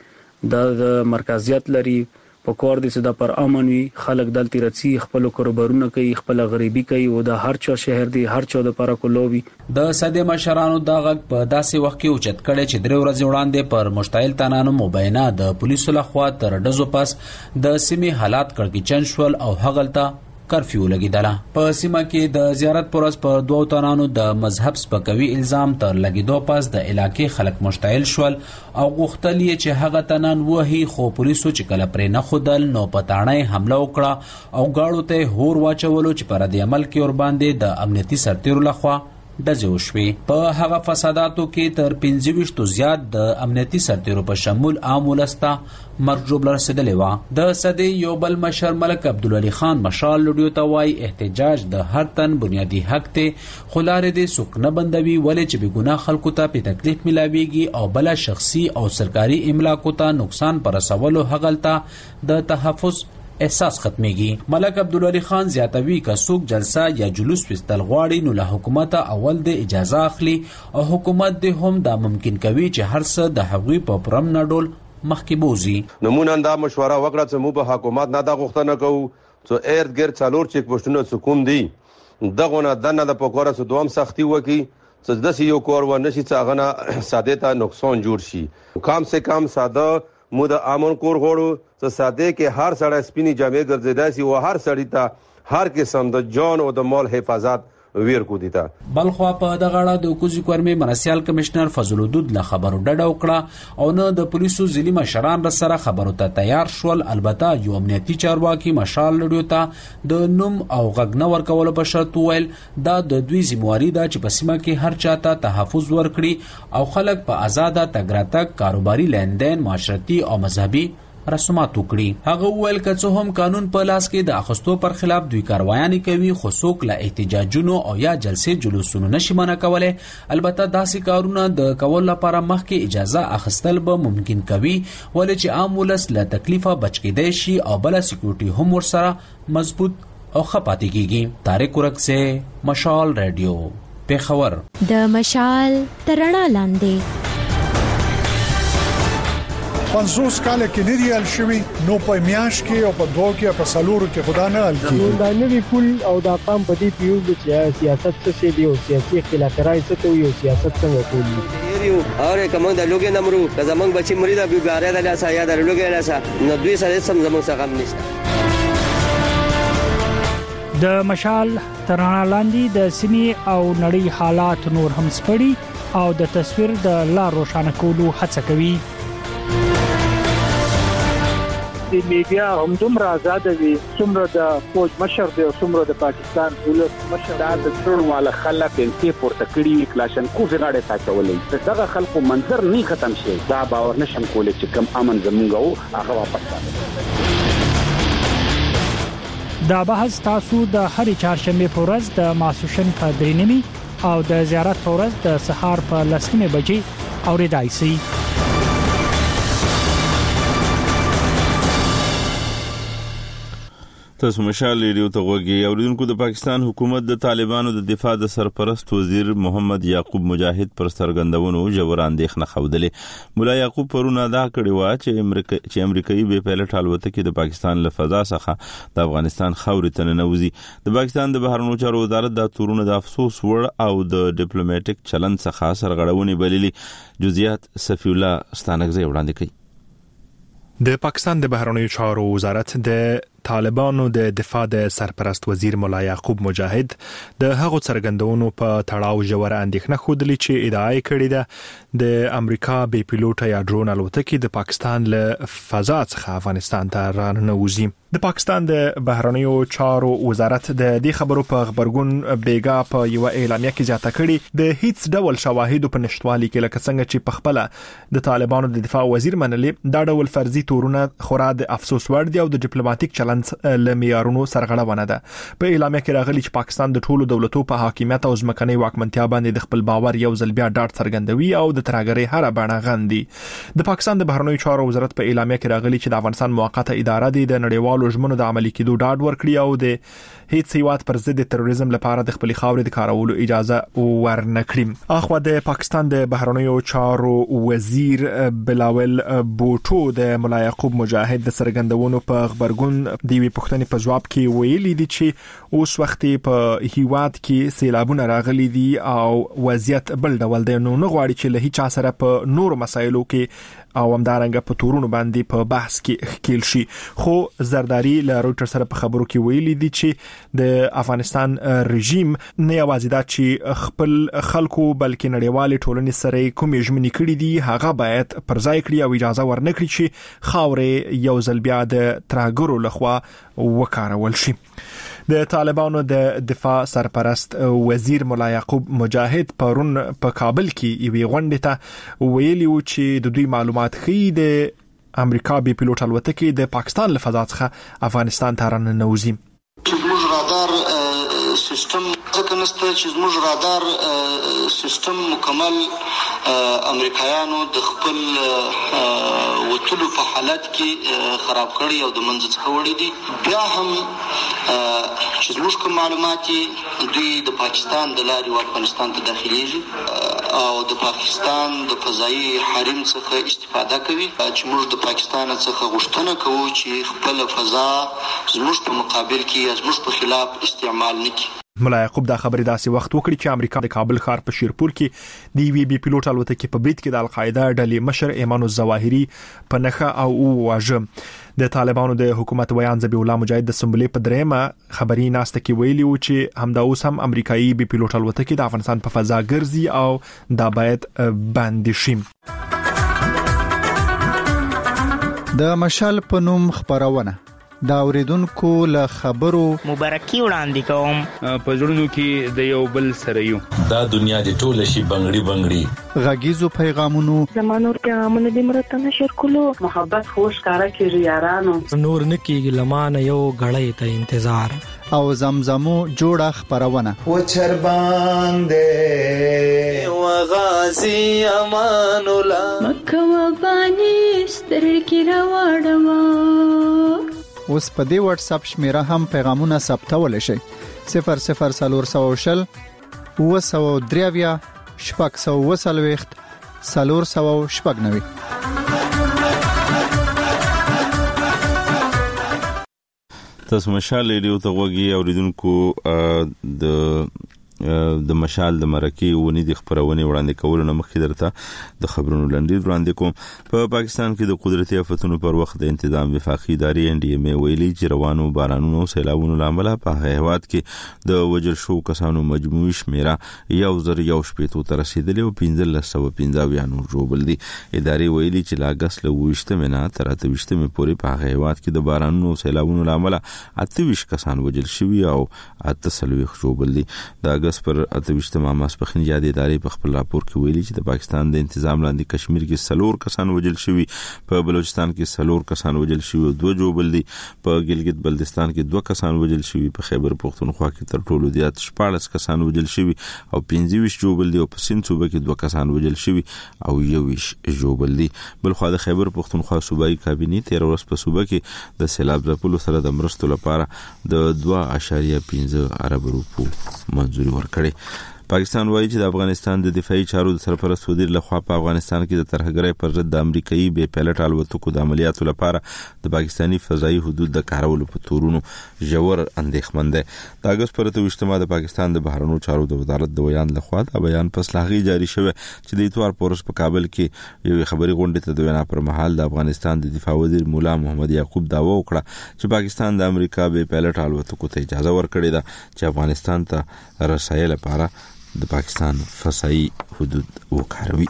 د مرکزیت لري په کور دي چې د پر امن وي خلک دلته رچی خپل کاروبارونه کوي خپل غریبي کوي او د هر چا شهر دی هر چا د پر کولوي. د صدې مشرانو دا غږ په داسې وخت کې اوچت کړي چې درې ورځې وړاندې پر مشتعل تنانو مبینه د پولیسو لخوا تر ډزو پس د سیمې حالات کړکېچن شول او هغلته کرفیو لګیدله. په سیمه کې د زیارت پرز پر دوه تنانو د مذهب سپکوي الزام تر لګیدو پس د علاقې خلک مشتعل شول او غوښتل یې چې هغه تنان وهي، خو پولیسو چې کله پرې نه خودل نو پټاڼه حمله وکړه او گاړو ته هور واچولو چې پر دې عمل کې ور باندې د امنیتي سرتیرو لخوا ډزې وشوې. په هغه فساداتو کې تر پنځه ویشتو زیات د امنیتي سرتیرو په شمول عام ولسته مرګ ژوبله رسېدلې وه. د صدې یو بل مشر ملک عبدالولي خان مشال لډیو ته وایي احتجاج د هر تن بنیادي حق دی، خو لارې دې څوک نه بندوي ولې چې بېګناه خلکو ته پې تکلیف میلاویږي او بله شخصي او سرکاري املاکو ته نقصان په رسولو هغلته د تحفظ احساس ختميږي. ملک عبدالولي خان زیاتوي که څوک جلسه یا جلوس وستل غواړي نو له حکومت اول د اجازه اخلي او حکومت دې هم دا ممکن کوي چې هر څه د هغوی په پرم نه ډول مخکې بوزي. نمونه دا مشوره وکړه چې موږ په حکومت نه دا غوښتنه کوو چې ارد ګرد څلور چیک پوسټونه سکون دي دغه نه دنه د پکوره سو دوام سختي وکي چې د یو کور و نشي چې هغه نه ساده ته نقصان جوړ شي. کم سے کم ساده مو د امن کور غوړو چې ساده کې هر سړی سپینی جامې ګرځیدای شي او هر سړی ته هر قسم د جان او د مال حفاظت ویر کو دیتا. بلخوا په دغه اړه د کوزي کورمي مرسیال کمشنر فضل الدود له خبرو ډډه وکړه او نه د پولیسو ځلي مشران را سره خبرو ته تیار شول. البته یو امنیتي چارواکي مشال لډیو ته د نوم او غږ نه ورکولو په شرط ویل دا د دوی ذمہواری ده چې په سیمه کې هر چاته تحفظ ورکړي او خلک په آزاده تګ راتګ، کاروباري لندن، معاشرتي او مذهبي رسومات وکړي. هغه وویل که څه هم قانون په لاس کې د اخستو پر خلاف دوی کاروایانې کوي خو څوک له احتجاجونو او یا جلسې جلوسونو نشي منع کولی. البته داسې کارونه د کول لپاره مخکې اجازه اخیستل به ممکن کوي ولې چې عام ولس له تکلیفه بچ کېدی شي او بله سکیورټي هم ورسره مضبوط او ښه پاتې کېږي. طارق ورکسې، مشال ریډیو، پیښور. د مشال تر رڼا لاندې پنځوس کال کې نه ریال شوی نو په میاش کې او په دوه کې په سالورو کې خدا نه حل کیږي. دا نوی پول او دا قام په دې پیو چې سیاست څه دی او سیاسي اختلافات څه کوي او سیاست څنګه کوي. یو اور کوم د لوګي نمرو که زمنګ بچی مریدا بیګاره د لاسه یا د لوګي لاسه نو دوی سره سم زموږ څخه غم نشته. د مشال ترانه لاندې د سیمې او نړۍ حالات نور هم سپړي او د تصویر د لار روښانه کولو هڅه کوي. د میډیا هم دومره آزاد دي څومره د فوج مشر دی او څومره د پاکستان ولس مشر دا د ټول والا خلک انتي پورته کړی کلاشن کوف غاړه تاچولې دغه خلکو منظر نه ختم شي دا باور نشم کولای چې کوم امن زمونږ او هغه واپس راځي. دا بحث تاسو د هرې چهارشنبه په ورځ د ماسوشن په درې نیمه او د زیارت په ورځ د سهار په لسمه بجې اوریدای شي. تاسو مشال ریډیو ته وګورئ. اوریدونکو د پاکستان حکومت د طالبانو د دفاع د سرپرست وزیر محمد یعقوب مجاهد پر سترګندونو جوړ اندېښنه خوده. مولا یعقوب پرونه دا کړی و چې امریکا چې امریکایي به پایلټ الوتکې د پاکستان له فضا څخه د افغانستان خاورې ته ننوځي. د پاکستان د بهرنیو چارو وزارت دا تورونه د افسوس وړ او د ډیپلوماټیک چلند څخه سرغړونې بللي. جزئیات صفی الله ستانکزی وړاندې کوي. د پاکستان د بهرنیو چارو وزارت د طالبانو د دفاع د سرپرست وزیر مولا یعقوب مجاهد د هغو څرګندونو په تړاو ژور اندېښنه خوده چې ادعای کړې ده د امریکا بې پیلوټه یا ډرون الوتکې د پاکستان له فضا څخه افغانستان ته راننوځي. د پاکستان د بهرنیو چارو وزارت د دې خبرو په خبرګون بیګا په یو اعلامیه کې زیاته کړې د هیڅ ډول شواهد په نشټوالي کې لکه څنګه چې په خپل د طالبانو د دفاع وزیر منلې دا ډول فرضي تورونه خورا د افسوس وړ دي او د ډیپلوماټیک چلند لمیارونو سرغړونه ده. په اعلامیه کې راغلي چې پاکستان د ټولو دولتو په حاکمیت او ځمکنۍ واکمنتیا باندې د خپل باور یو ځل بیا ډاډ څرګندوي او د ترهګرۍ هر بڼه غندي. د پاکستان د بهرنیو چارو وزارت په اعلامیه کې راغلي چې د افغانستان موقته اداره د نړیوالو ژمنو د عملي کېدو ډاډ ورکړي او د هیڅ هیواد پر ضد تروریزم لپاره د خپل خاورې د کارولو اجازه ورنکړي. اخو د پاکستان د بهرنیو چارو وزیر بلاول بوټو د مولا یعقوب مجاهد د سرګندونو په خبرګون د وی پښتنې په جواب کې ویلي دي چې اوس وخت په هیواد کې سیلابونه راغلي دي او وضعیت بل ډول دی نو نه غواړي چې له هیڅ سره په نورو مسایلو کې او همدارنګه په تورونو باندې په بحث کې ښکیل شي. خو زرداری له رويټر سره په خبرو کې ویلي دي چې د افغانستان رژیم نه یوازې دا چې خپل خلکو بلکې نړیوالې ټولنې سره کومې ژمنې کړې دي هغه باید پر ځای کړي او اجازه ورنکړي چې خاورې یو ځل بیا د ترهګرو لخوا وکارول شي. د طالبانو د دفاع سرپرست وزیر مولا یعقوب مجاهد پرون په کابل کې یوې غونډې ته ویلي و چې د دوی معلومات ښیي د امریکا بې پیلوټ الوتکې د پاکستان له فضا څخه افغانستان ته راننوځي. زموږ رادار سیستم ځکه نشته چې زموږ رادار سیستم مکمل امریکایانو د خپل وټلو په حالت کې خراب کړی او د منځ څخه وړي دي. بیا هم چې زموږ کوم معلومات دوی د پاکستان د لارې افغانستان ته داخليږي او د پاکستان د فضایي حریم څخه استفاده کوي چې موږ د پاکستان څخه غوښتنه کوو چې خپل فضا زموږ په مقابل کې زموږ په خلاف استعمال نکړي. مولا یعقوب دا خبرې داسې وخت وکړي چې امریکا د کابل ښار په شیرپور کې د وی بي پیلوټ الوتکې په بریټ کې د القاعده ډلې مشر ایمان الظواهری په نخه او واژه. د طالبانو د حکومت ویان ذبیح الله مجاهد د سمبلې په درېمه خبري ناسته کې ویلي و چې همدا اوس هم امریکایي بي پیلوټ الوتکې د افغانستان په فضا ګرځي او دا باید بند شي. د مشال په نوم خبرونه دا اوریدونکو له خبرو مبارکي وړاندې کوم. په ژوندونو کې د یو بل سره یو دا دنیا د ټوله شي بنگړي بنگړي غږیزو پیغامونو زمانور پیغامونه د مرته نشر کولو محبت خوش کارا کې یارانو نور نکي لمانه یو غړې ته انتظار او زمزمو جوړه خبرونه و چر باندې و غازی امان الله مکه و باندې سترګې راوړم. اوس په دې واتس اپ شمیره هم پیغامونه ثبتول شي صفر صفر سلور سو شل و سو دریویا شپږ سو وسلويخت سلور سو شپږ نوي. تاسو مشال ریډیو ته وګورئ اوریدونکو د د مشال د مرکې ونی د خبرونه وړاندې کول نه مخکې درته د خبرونو لنډیر وړاندې کوم. په پا پاکستان کې د قدرتي آفتونو پر وخت د انتظام وفاقي ادارې ان ډي ام ای ویلي چې روانو بارانونو سیلابونو لامل په هیواد کې د وجل شو کسانو مجموعي شمیره یو زر یو شپېتو ته رسیدلې او پنځه سوه پنځه نور جوړ دي. ادارې ویلي چې لا اگست له وشته نه تر اته وشته مې پورې په هیواد کې د بارانونو سیلابونو لامل اته ویش کسان وجل شوي او اته سلوي جوړ دي. د اگست پر اته وشته ماسپخین یاد ادارې په خپل راپور کې ویلي چې د پاکستان د انتظام لاندې کشمیر کې سلور کسان وجل شوي، په بلوچستان کې سلور کسان وجل شوي او دوه جوړ دي، په ګلګت بلتستان کې دوه کسان وجل شوي، په خیبر پختونخوا کې تر ټولو زیات شپږ کسان وجل شوي او پنځه ویش جوړ دي، او په سند صوبه کې دوه کسان وجل شوي او یو ویش جوړ دي. بل خو د خیبر پختونخوا صوبایي کابینه تیر ورځ په صوبه کې د سیلاب ځپلو سره د مرستو لپاره د دوه اعشاریه پنځه ارب روپو منځوري ورکړي. پاکستان وایي چې د افغانستان د دفاعي چارو د سرپرست وزیر لخوا په افغانستان کې د ترهګرۍ پر ضد د امریکایي بې پیلټ الوتکو د عملیاتو لپاره د پاکستاني فضایي حدود د کارولو په تورونو ژور اندېښمن دی. د اگست پر اته ویشتمه د پاکستان د بهرنیو چارو د وزارت د بیان لخوا د بیان پس لاغي جاری شوه چې د اتوار پورس په کابل کې یو خبري غونډه ته د وینا پر مهال د افغانستان د دفاع وزیر مولا محمد یعقوب داوا وکړه چې پاکستان د امریکا بې پیلټ الوتکو ته اجازه ورکړې ده چې افغانستان ته رسایل لپاره د پاکستان فضایي حدود وکاروي.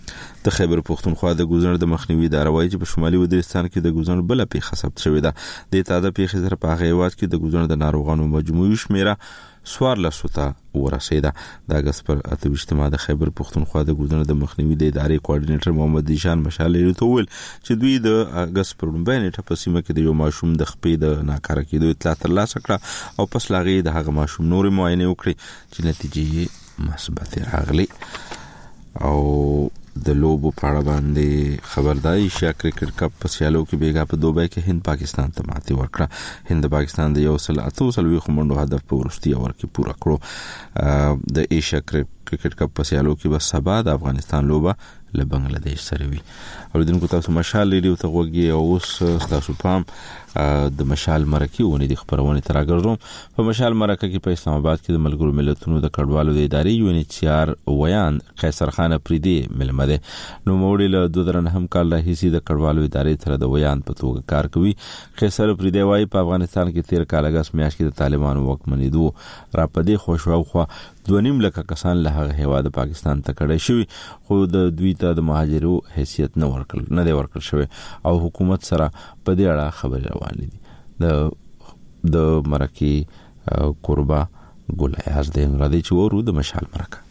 د خیبر پختونخوا د ګوزن د مخنیوي اداره وایي چې په شمالي وزیرستان کې د ګوزن بل پیښه ثبت شوې ده. د تازه پیښې سره په هیواد کې د ګوزن د ناروغانو مجموعي شمیره سوار لسوته ورسېده. د اگست پر اته ویشتمه د خیبر پختونخوا د ګوزن د مخنیوي د ادارې کوارډینیټر محمد دیشان مشال ته ویل چې دوی د اگست پر لومړۍ نیټه په سیمه کې د یو ماشوم د خپې د ناکاره کېدو اطلاع ترلاسه کړه او پس لاغي د هغه ماشوم نور معاینه وکړي چې نتیجې مثبت راغلي. او د لوبو په اړه باندې خبرداري ایشیا کرکټ کپ په سیالو کې بیګا په دوبۍ کې هند پاکستان ته ماتې ورکړه. هند پاکستان د یو سل اته سلوي خمنډو هدف په ورستي اور کې پورا کړو. د ایشیا کرکټ کپ په سیالو کې به سبا د افغانستان لوبه له بنگلاديش سره وي. او دغه تاسو مشال لیدو ته وګي او اوس تاسو پام د مشال مرکه ونی د خبرونه تراګرځوم. په مشال مرکه کې په اسلام آباد کې د ملګرو ملتونو د کډوالو د ادارې یو ان ایچ سی آر ویان قیصر خان افریدي ملمده نو موړي له دوه درن هم کال راهیسي د کډوالو ادارې سره د ویان په توګه کار کوي. قیصر افریدي وايي په افغانستان کې تیر کال اگست میاشت کې د طالبانو واکمنېدو را پدې خوشو خو دونیم لکه کسان له هغه هیواد پاکستان ته کډه شوی خو د دوی ته د مهاجرو حیثیت نه ورکړل نه دی ورکړل شوی او حکومت سره په دې اړه خبرې روانې دي. د د مرکه قربا ګل ایاز د راځي چې ورو د مشال مرکه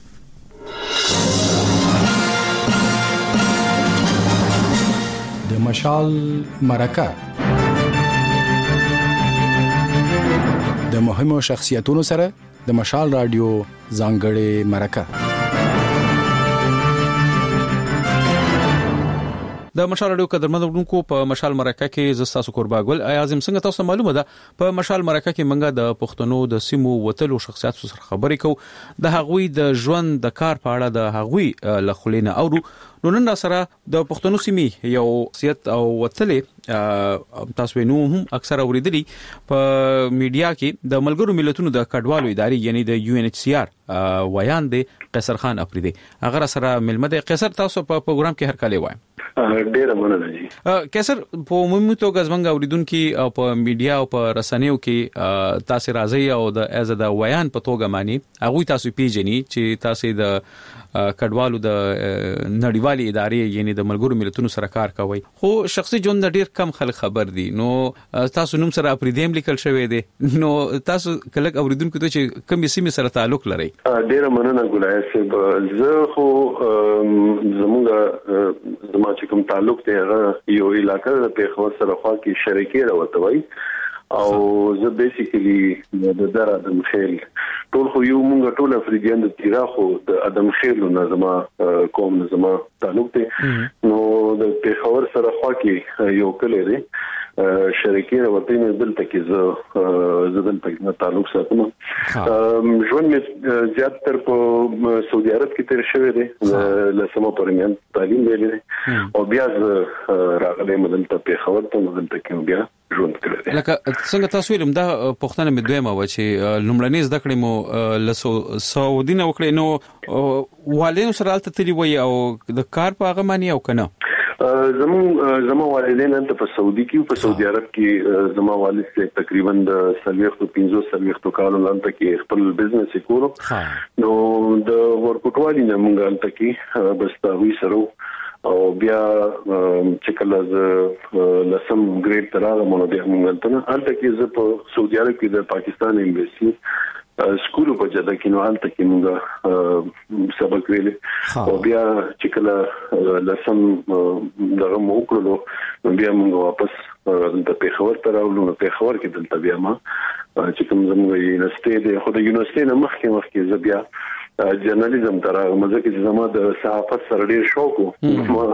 د مشال مرکه د مهمو شخصیتونو سره د مشال رادیو ځانګړې مرکه. د مشال رادیو قدرمنونکو په مشال مرکه کې زستاسو قرباګل اعظم څنګه تاسو معلومه ده په مشال مرکه کې منګه د پښتنو د سیمو وتلو شخصیت سره خبرې کوو د هغوی د ژوند د کار په اړه د هغوی لخلینه اورو. نو نن سره د پښتنو سیمې یو شخصیت او وتلې تاسو نو هم اکثر اوریدلی په میډیا کې د ملګرو ملتونو د کډوالو ادارې یعنی د یو ان ایچ سی آر ویان دی قیصر خان افریدي هغه سره ملمده. قیصر تاسو په پروګرام کې هر کله وایم ډیره مننه جی. قیصر په عمومي توګه زمونږ اوریدونکو او په میډیا او په رسنیو کې تاسو راځي او د از د ویان په توګه معنی هغه تاسو پیژني چې تاسو د کډوالو د نړیوالي ادارې یعنی د ملګرو ملتونو سره کار کوي خو شخصي ژوند ډیر کم خلک خبر دي. نو تاسو نوم سره افریدیم لیکل شوی دی نو تاسو کله اوریدونکو ته چې کوم سیمه سره تعلق لري؟ ډیره مننه ګلای صاحب. زه خو زموږ زما چې کوم تعلق دی هغه یو علاقې د پیښور سره خوا کې شریکي راوته وای او زه بیسیکلی د در ادم خیل ټول خو یو مونږ ټول افریدیان د تیرا خو د ادم خیل نظم کوم نظم تعلق دی. نو د پیښور سره خوا کې یو کلی دی شریکي وروته مې دلته کې زه زه دلته تعلق ساتم. ژوند مې زیات تر په سعودي عرب کې تیر شوی دی لسمه پرمیان تعلیم ویلې او بیا راغلم دلته په خبر ته دلته کې بیا ژوند کړی. لکه څنګه تاسو ویلم دا پښتنه مې دویمه و چې لومړنۍ زده کړې مو له سعودي نه وکړې نو والدینو سره الته تللی وي او د کار په هغه معنی او کنه زمو زمو والدین هم په سعودي کې په سعودي عرب کې زمو والد څخه تقریبا د سلويختو پنځه سلويختو کالو لاندې کې خپل بزنس وکړو نو د ورکوټوالي نه مونږ الته کې بس تا وی سره او بیا چې کله ز لسم ګریډ تر هغه مونږ بیا مونږ ته الته کې ز په سعودي عرب کې د پاکستان ایمبیسي سکول په جده کې نو الته کې موږ سبق ویل او بیا چې کله لسم دغه مو کړلو بیا موږ واپس د پیښور ته راغلو نو پیښور کې دلته بیا ما چې کوم زموږ یونیورسيټي د خو د یونیورسيټي نه مخکې مخکې ز بیا جرنالیزم تر هغه مزه کې زما د صحافت سره ډیر شوق وو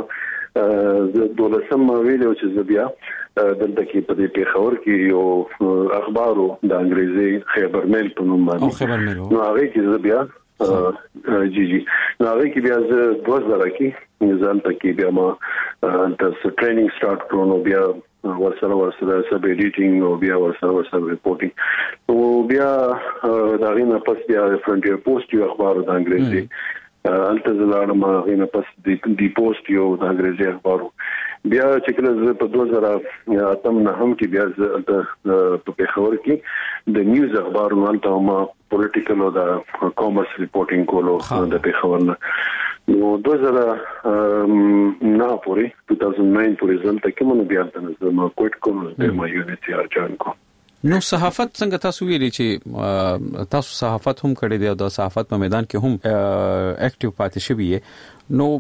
د دولسم ویلو چې ز بیا دلته کې په دې پیښور کې یو اخبارو د انګریزي خبر میل په نوم باندې نو هغه کې بیا جی جی نو هغه کې بیا زه دوه زره کې ځانته کې بیا ما تاسو ټریننګ سٹارټ کړو نو بیا ورسره ورسره سب ایډیټینګ او بیا ورسره ورسره ریپورټینګ او بیا دا غینه پس بیا فرنټیر پوسټ یو اخبار د انګریزي الته زلاړه ما غینه پس دی پوسټ یو د انګریزي اخبارو بیا چې کله په دوه زره اتم نه هم کې بیا په پیښور کې د نیوز اخبار ولته ما پولیټیکل او د کامرس ریپورټینګ کولو د پیښور نه نو دوه زره نه پورې دوه هزار نو پورې ځل ته کوم بیا د ما کوټ کوم د ما یونیټي ارجان کو نو صحافت څنګه تاسو ویلي چې تاسو صحافت هم کړی دی او د صحافت په میدان کې هم اکټیو پاتې شوی نو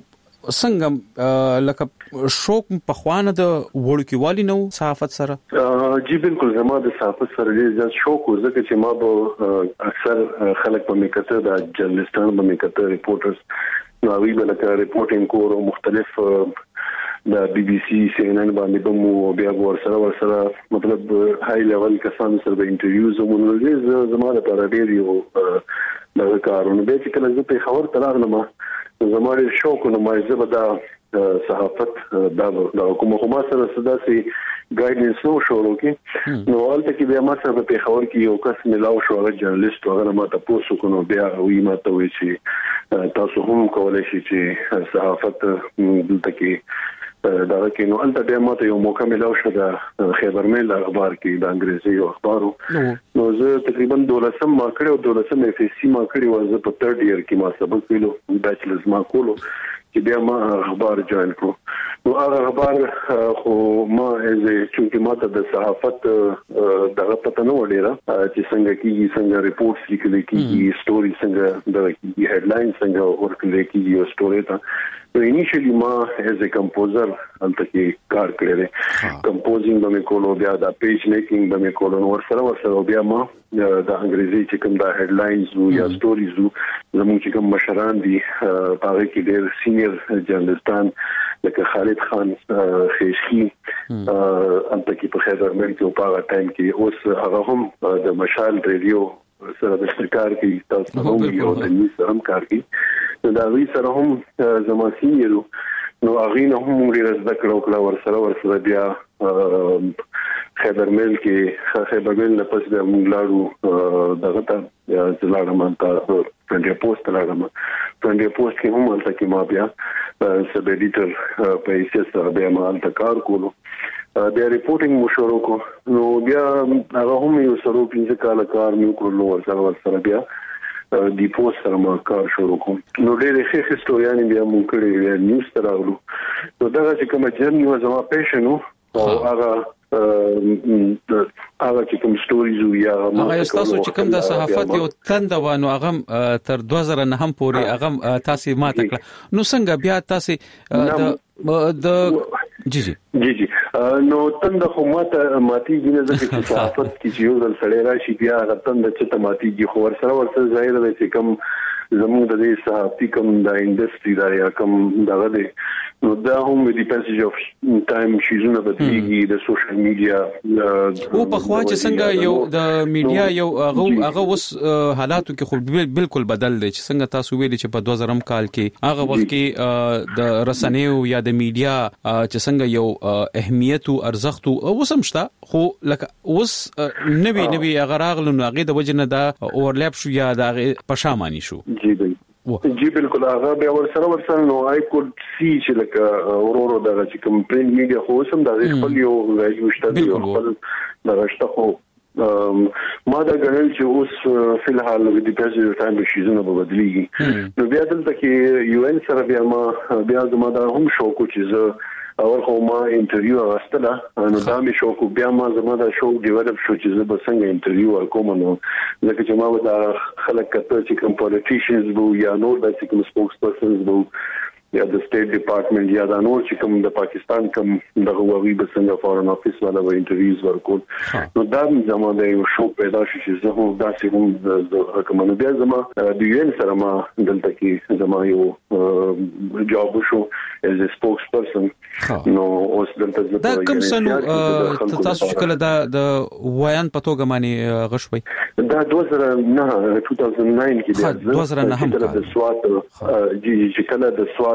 څنګه لکه شوق په خوانه د وړوکی والی نو صحافت سره جی بالکل زما د صحافت سره ډیر زیات شوق و ځکه چې ما به اکثر خلک په میکته د جرنالستانو په میکته ریپورټرز نو وی بلکه ریپورټینګ کورو مختلف د بي بي سي سي ان ان باندې به مو بیا ورسره ورسره مطلب هاي لیول کسان سره به انټرویوز ومنځ زما لپاره ډیر یو د کارونه به چې کله زه په خبر تراغلم زموږ شوق نو مې زبر دا صحافت دا د حکومت خو ما سره صداسي ګایډنس نو شروع کې نو البته کې بیا ما سره په خبر کې یو کس ملاو شو هغه جرنالست هغه ما ته پوښتنه کوي بیا وی ما ته وی چې تاسو هم کولای شئ چې صحافت دلته کې دا کې نو البته بیا ما ته یو موقع ملاو شو د خبر میل اخبار کې د انګریزي اخبارو نو زه تقریبا دولسم ما کړو دولسم اف اس سی ما کړو زه په تھرد ایئر کې ما سبق ویلو بیچلرز ما کولو چې بیا ما اخبار جوائن کړو نو هغه اخبار خو ما از چې ما ته د صحافت دغه پته نه وړي چې څنګه کیږي څنګه ریپورټس لیکل کیږي سټوري څنګه د هډلاین څنګه ورکل کیږي یو سټوري ته نو انیشلی ما از ا کمپوزر البته کې کار کړی دی کمپوزینګ به کولو بیا د پیج میکینګ به کولو نو ورسره ورسره بیا ما د انګریزي چې کوم د هډلاینز یا سټوریز زموږ چې کوم مشران دي هغه کې ډېر سینیئر جرنالستان لکه خالد خان خیشکی البته کې په خبر مې کې په هغه ټایم کې اوس هغه هم د مشال ریډیو سره د کار کې تاسو هم یو د نیوز هم کار کوي دا وی سره هم زما سینیرو نو هغه نه هم موږ زده کړو کله ورسره ورسره بیا خبر میل کې خبر میل نه پس د موږ لاړو دغه ته ځلاړم ته فرنټیر پوسټ لاړم فرنټیر پوسټ کې هم البته کې ما بیا سب ایډیټر په ایسه سره بیا ما البته کار کولو بیا ریپورټینګ مو شروع کو نو بیا هغه هم یو سره پنځه کال کار مې وکړلو ورسره ورسره بیا دی پوسټ سره ما کار شروع کوم نو ډېر ښه هیستوريان بیا مونږ کړی نیوز تراغلو نو دا چې کوم جرنی و زما پېښه نو او هغه هغه چې کوم سټوریز یا هغه تاسو چې کوم د صحافت یو تند وانه هغه تر دوه زره نه هم پورې هغه تاسو ما تکړه نو څنګه بیا تاسو د جی جی جی جی نو تند خو ماته ماتي جنه د صحافت کې یو ځل سړی راشي بیا تند چې تماتي کی خو ورسره ورسره ظاهر دی چې کوم زموږ د دې صحافي کوم د انډستری دا یا کوم دغه دی نو دا هم د پاسیج اف ټایم شیزونه بدلیږي د سوشل میډیا او په خوا چې څنګه یو د میډیا یو هغه هغه اوس حالاتو کې خو بالکل بدل دي چې څنګه تاسو ویلي چې په دوه زره کال کې هغه وخت کې د رسنیو یا د میډیا چې څنګه یو اهمیت او ارزښت او وسمشته خو لکه اوس نوی نوی هغه راغلو نو هغه د وجنه دا اورلپ شو یا د پښامانی شو. جی جی بالکل هغه بیا ورسره ورسره نو آی کوډ سی چې لکه اورورو دغه چې کوم پرینټ میډیا خو سم د خپل یو وایي شته یو خپل دغه خو ما دا غنل چې اوس په الحال د پاسیج ټایم شیزونه په بدلیږي نو بیا دلته کې یو ان سره بیا ما بیا زما دا هم شو کو چې زه اول خو ما انټرویو واستله نو دا مې شو کو بیا ما زما دا شو ډیولپ شو چې زه به څنګه انټرویو ورکوم نو ځکه چې ما دا خلک کته چې کوم پولیټیشنز وو یا نور د کوم سپوکس پرسنز وو یا د سټیټ ډپارټمنټ یا د نور چې کوم د پاکستان کوم د غوړي به څنګه فورن افیس والا و انټرویوز ورکول نو دا زما د یو شو پیدا شو چې زه هم داسې هم د کومه بیا زما د یو ان سره ما دلته کې زما یو جاب شو as a spokesperson نو اوس دلته دا کوم سنو تاسو چې کله دا د وایان په توګه باندې غشوي دا دوه زره نه دوه زره نه کې دوه زره نه هم د سوات جی چې کله د سوات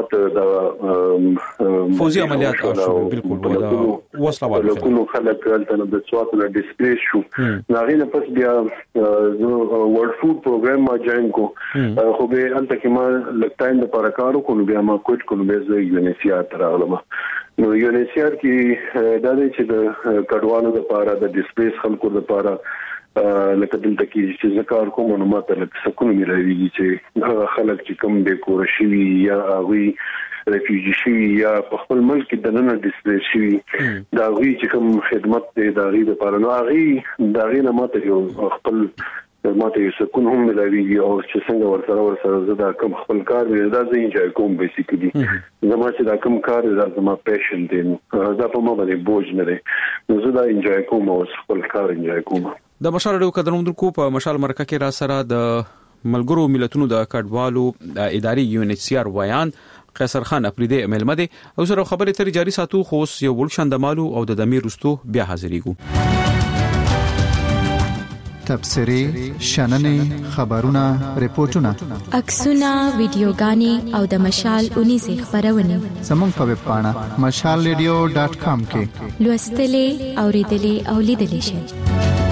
د فوزي عملیات شو بالکل دا وسله والا کوم خلک تل د سوات نه ډیسپلی شو ناغینه پس بیا ورلد فود پروګرام ما جوائن کو خو به انت کې ما لګتاین د پرکارو کو بیا ما کوټ کو به زه یو ان سی آر تر علماء نو یو ان سی آر کې دا دی چې د کډوالو لپاره د ډیسپلی خلکو لپاره لکه دلته کې چې ذکر کوم نو ماته لکه سکون ملایوي چې هغه خلک چې کوم د کورشي یا هغه ریفیوجی شي یا په خپل ملک د نن ډیسپلی شي دا غوي چې کوم خدمت دی دا غي د پاره نو هغه دا غي نه ماته یو خپل ماته یو سکون هم ملایوي او چې څنګه ورسره ورسره زدا کوم خپل کار دی دا زه انجوای کوم بیسیکلی زما چې دا کوم کار دی زما پیشن دی دا په ما باندې بوج نه دی نو زه دا انجوای کوم او خپل کار انجوای کوم د مشال ډیو قدرمندو کو په مشال مرکه کې را سره د ملګرو ملتونو د کډوالو اداري یو ان سی آر وایان قیصر خان اپریدي ملمده او سره خبرې تر جاري ساتو خو یو ول شاندمالو او د دمیر رستو بیا حاضرېګو تبصری شننې خبرونه ریپورتونه عکسونه ویډیوګانې او د مشال اونې زی خبرونه زموږ په ویب پاڼه مشال ریډیو ډاٹ کام کې لوستلې اوریدلې او لیدلې شئ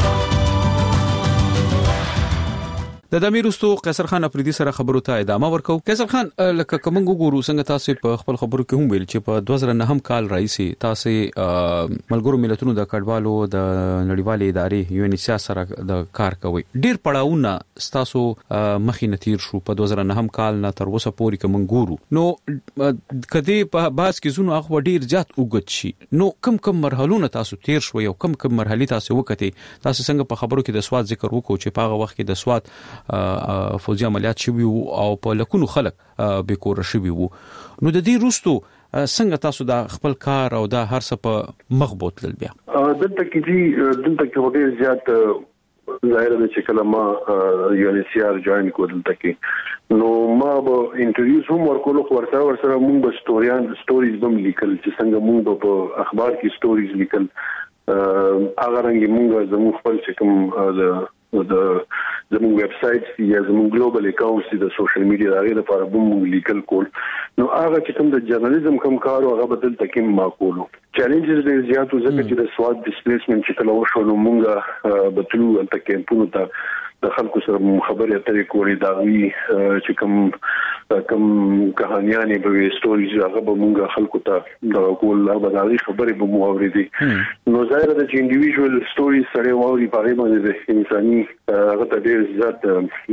د دمیرستو قیصر خان اپریدي سره خبرو ته ادامه ورکو. قیصر خان لکه کوم ګورو څنګه تاسو په خپل خبرو کې هم ویل چې په دوه زره نه کال راځي تاسو ملګرو ملتونو د کډوالو د نړیوالې ادارې یو ان سی آر سره د کار کوي. ډیر پړاوونه تاسو مخې نتیر شو په دوه زره نه کال نه تر اوسه پورې کوم ګورو. نو کدی په باز کې زونو اخو ډیر زیات وګت شي نو کم کم مرحلهونه تاسو تیر شو یو کم کم مرحلي تاسو وکړي تاسو څنګه په خبرو کې د سواد ذکر وکړو چې په هغه وخت کې د سواد فوزي عملیات شوی او په لکونو خلک به کور شوی وو. نو د دې روستو څنګه تاسو دا خپل کار او دا هر څه په مخ بوتل بیا دلته کې دي دلته کې ډیر زیات ظاهر ده چې کله ما یو ان سی آر جوائن کول دلته کې نو ما به انټرویوز هم ورکول خو ورسره ورسره مونږ به سټوریان سټوریز هم لیکل چې څنګه مونږ په اخبار کې سټوریز لیکل هغه رنګ مونږ زموږ خپل چې کوم د زموږ ویب سټ یا زموږ ګلوبل اکاونټس د سوشل میډیا دغه لپاره مونږ لیکل کول نو هغه چې کوم د جرنالیزم کوم کار هغه بدل تکیم معقولو چیلنجز ډیر زیات ځکه چې د سواد ډیسپلیسمنت چې کله وشو نو مونږه بتلو الته کېمپونو ته د خلکو سره خبرې اترې کولې دا وی چې کوم کوم کہانیانې به سټوریز هغه به مونږه خلکو ته دا کول هغه د خبرې به مو اورېدي نو ظاهر ده چې انډیویډوال سټوریز سره ووري په هغه باندې انساني هغه ته ډیر زیات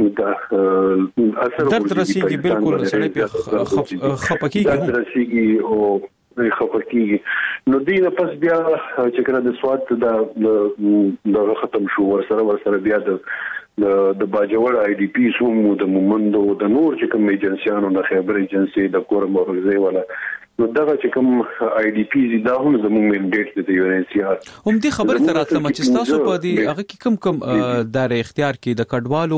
د اثر درد رسیږي بالکل سره په خپکیږي درد رسیږي او خپکیږي نو دینه پس بیا چې کله د سواد د د ختم شو ورسره ورسره بیا د د باجوړ آی ډی پی سومو د مومندو د نور چې کوم ایجنسیانو د خبر ایجنسی د کورم ورغځي ولا نو دغه چې کوم آی ډی پی دا هم زموږ منډیټ دی یو ان سی آر هم دې خبره تر اتلم چې تاسو په دې هغه کې کم کم دار اختیار کې د کډوالو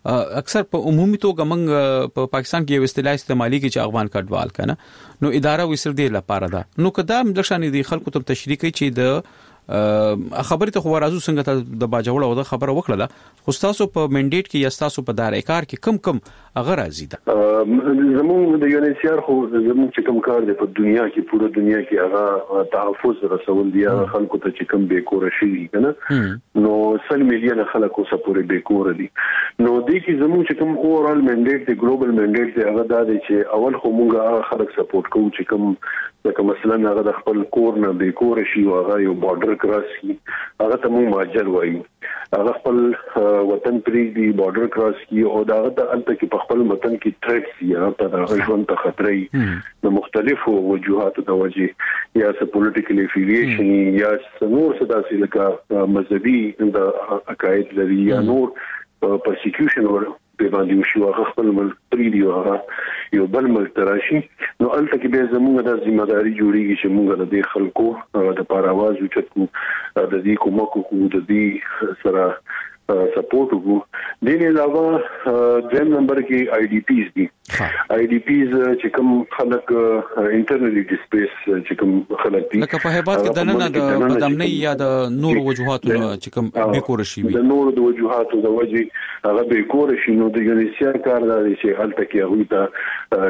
اکثر په عمومي توګه موږ په پاکستان کې یو اصطلاح استعمالي کې چې افغان کډوال کنه نو اداره وسر دی لپاره ده نو کدا ملشان دي خلکو ته تشریح کوي چې د خبرې ته خو راځو څنګه ته د باجوړ او د خبره وکړه خو تاسو په منډیټ کې یا تاسو په دایره کار کې کم کم هغه راځي ده زموږ د یو ان ایچ ار خو زموږ چې کوم کار دی په دنیا کې پوره دنیا کې هغه تحفظ رسول دی خلکو ته چې کوم به کور شي کنه نو سل میلیون خلکو سپورې به کور دي نو دې کې زموږ چې کوم اورال منډیټ دی ګلوبل منډیټ دی هغه دا دی چې اول خو موږ خلک سپورټ کوو چې کوم لکه مثلا هغه د خپل کور نه به کور شي او هغه یو بارډر کراس کی هغه ته موږ ماجر وایي هغه خپل وطن پرې دی بارډر کراس کی او دا هغه الته کې په خپل وطن کې ټریکس یا ته د ژوند ته خطرې د مختلفو وجوهاتو د وجې یا څه پولیټیکل افیلیشن یا نور څه داسې لکه مذهبي د عقاید لري یا نور پرسیکیوشن ور په باندې شو هغه خپل ملک پرې دی هغه یو بل ملک تراشي نو الته کې به زموږ د ځمېداري جوړیږي چې موږ د خلکو د پاره आवाज وچتو د دې کومک کو د دې سره سپورټ وو د دې علاوه د نمبر کې آی ډی پیز دي آی ډی پیز چې کوم خلک انټرنلی ډیسپلیس چې کوم خلک دي لکه په هیبات کې د نن د بدامنۍ یا د نور وجوهاتو چې کوم به کور شي د نور د وجوهاتو د وجې هغه به کور شي نو د یونیسیار کار دی چې الته کې هغه ته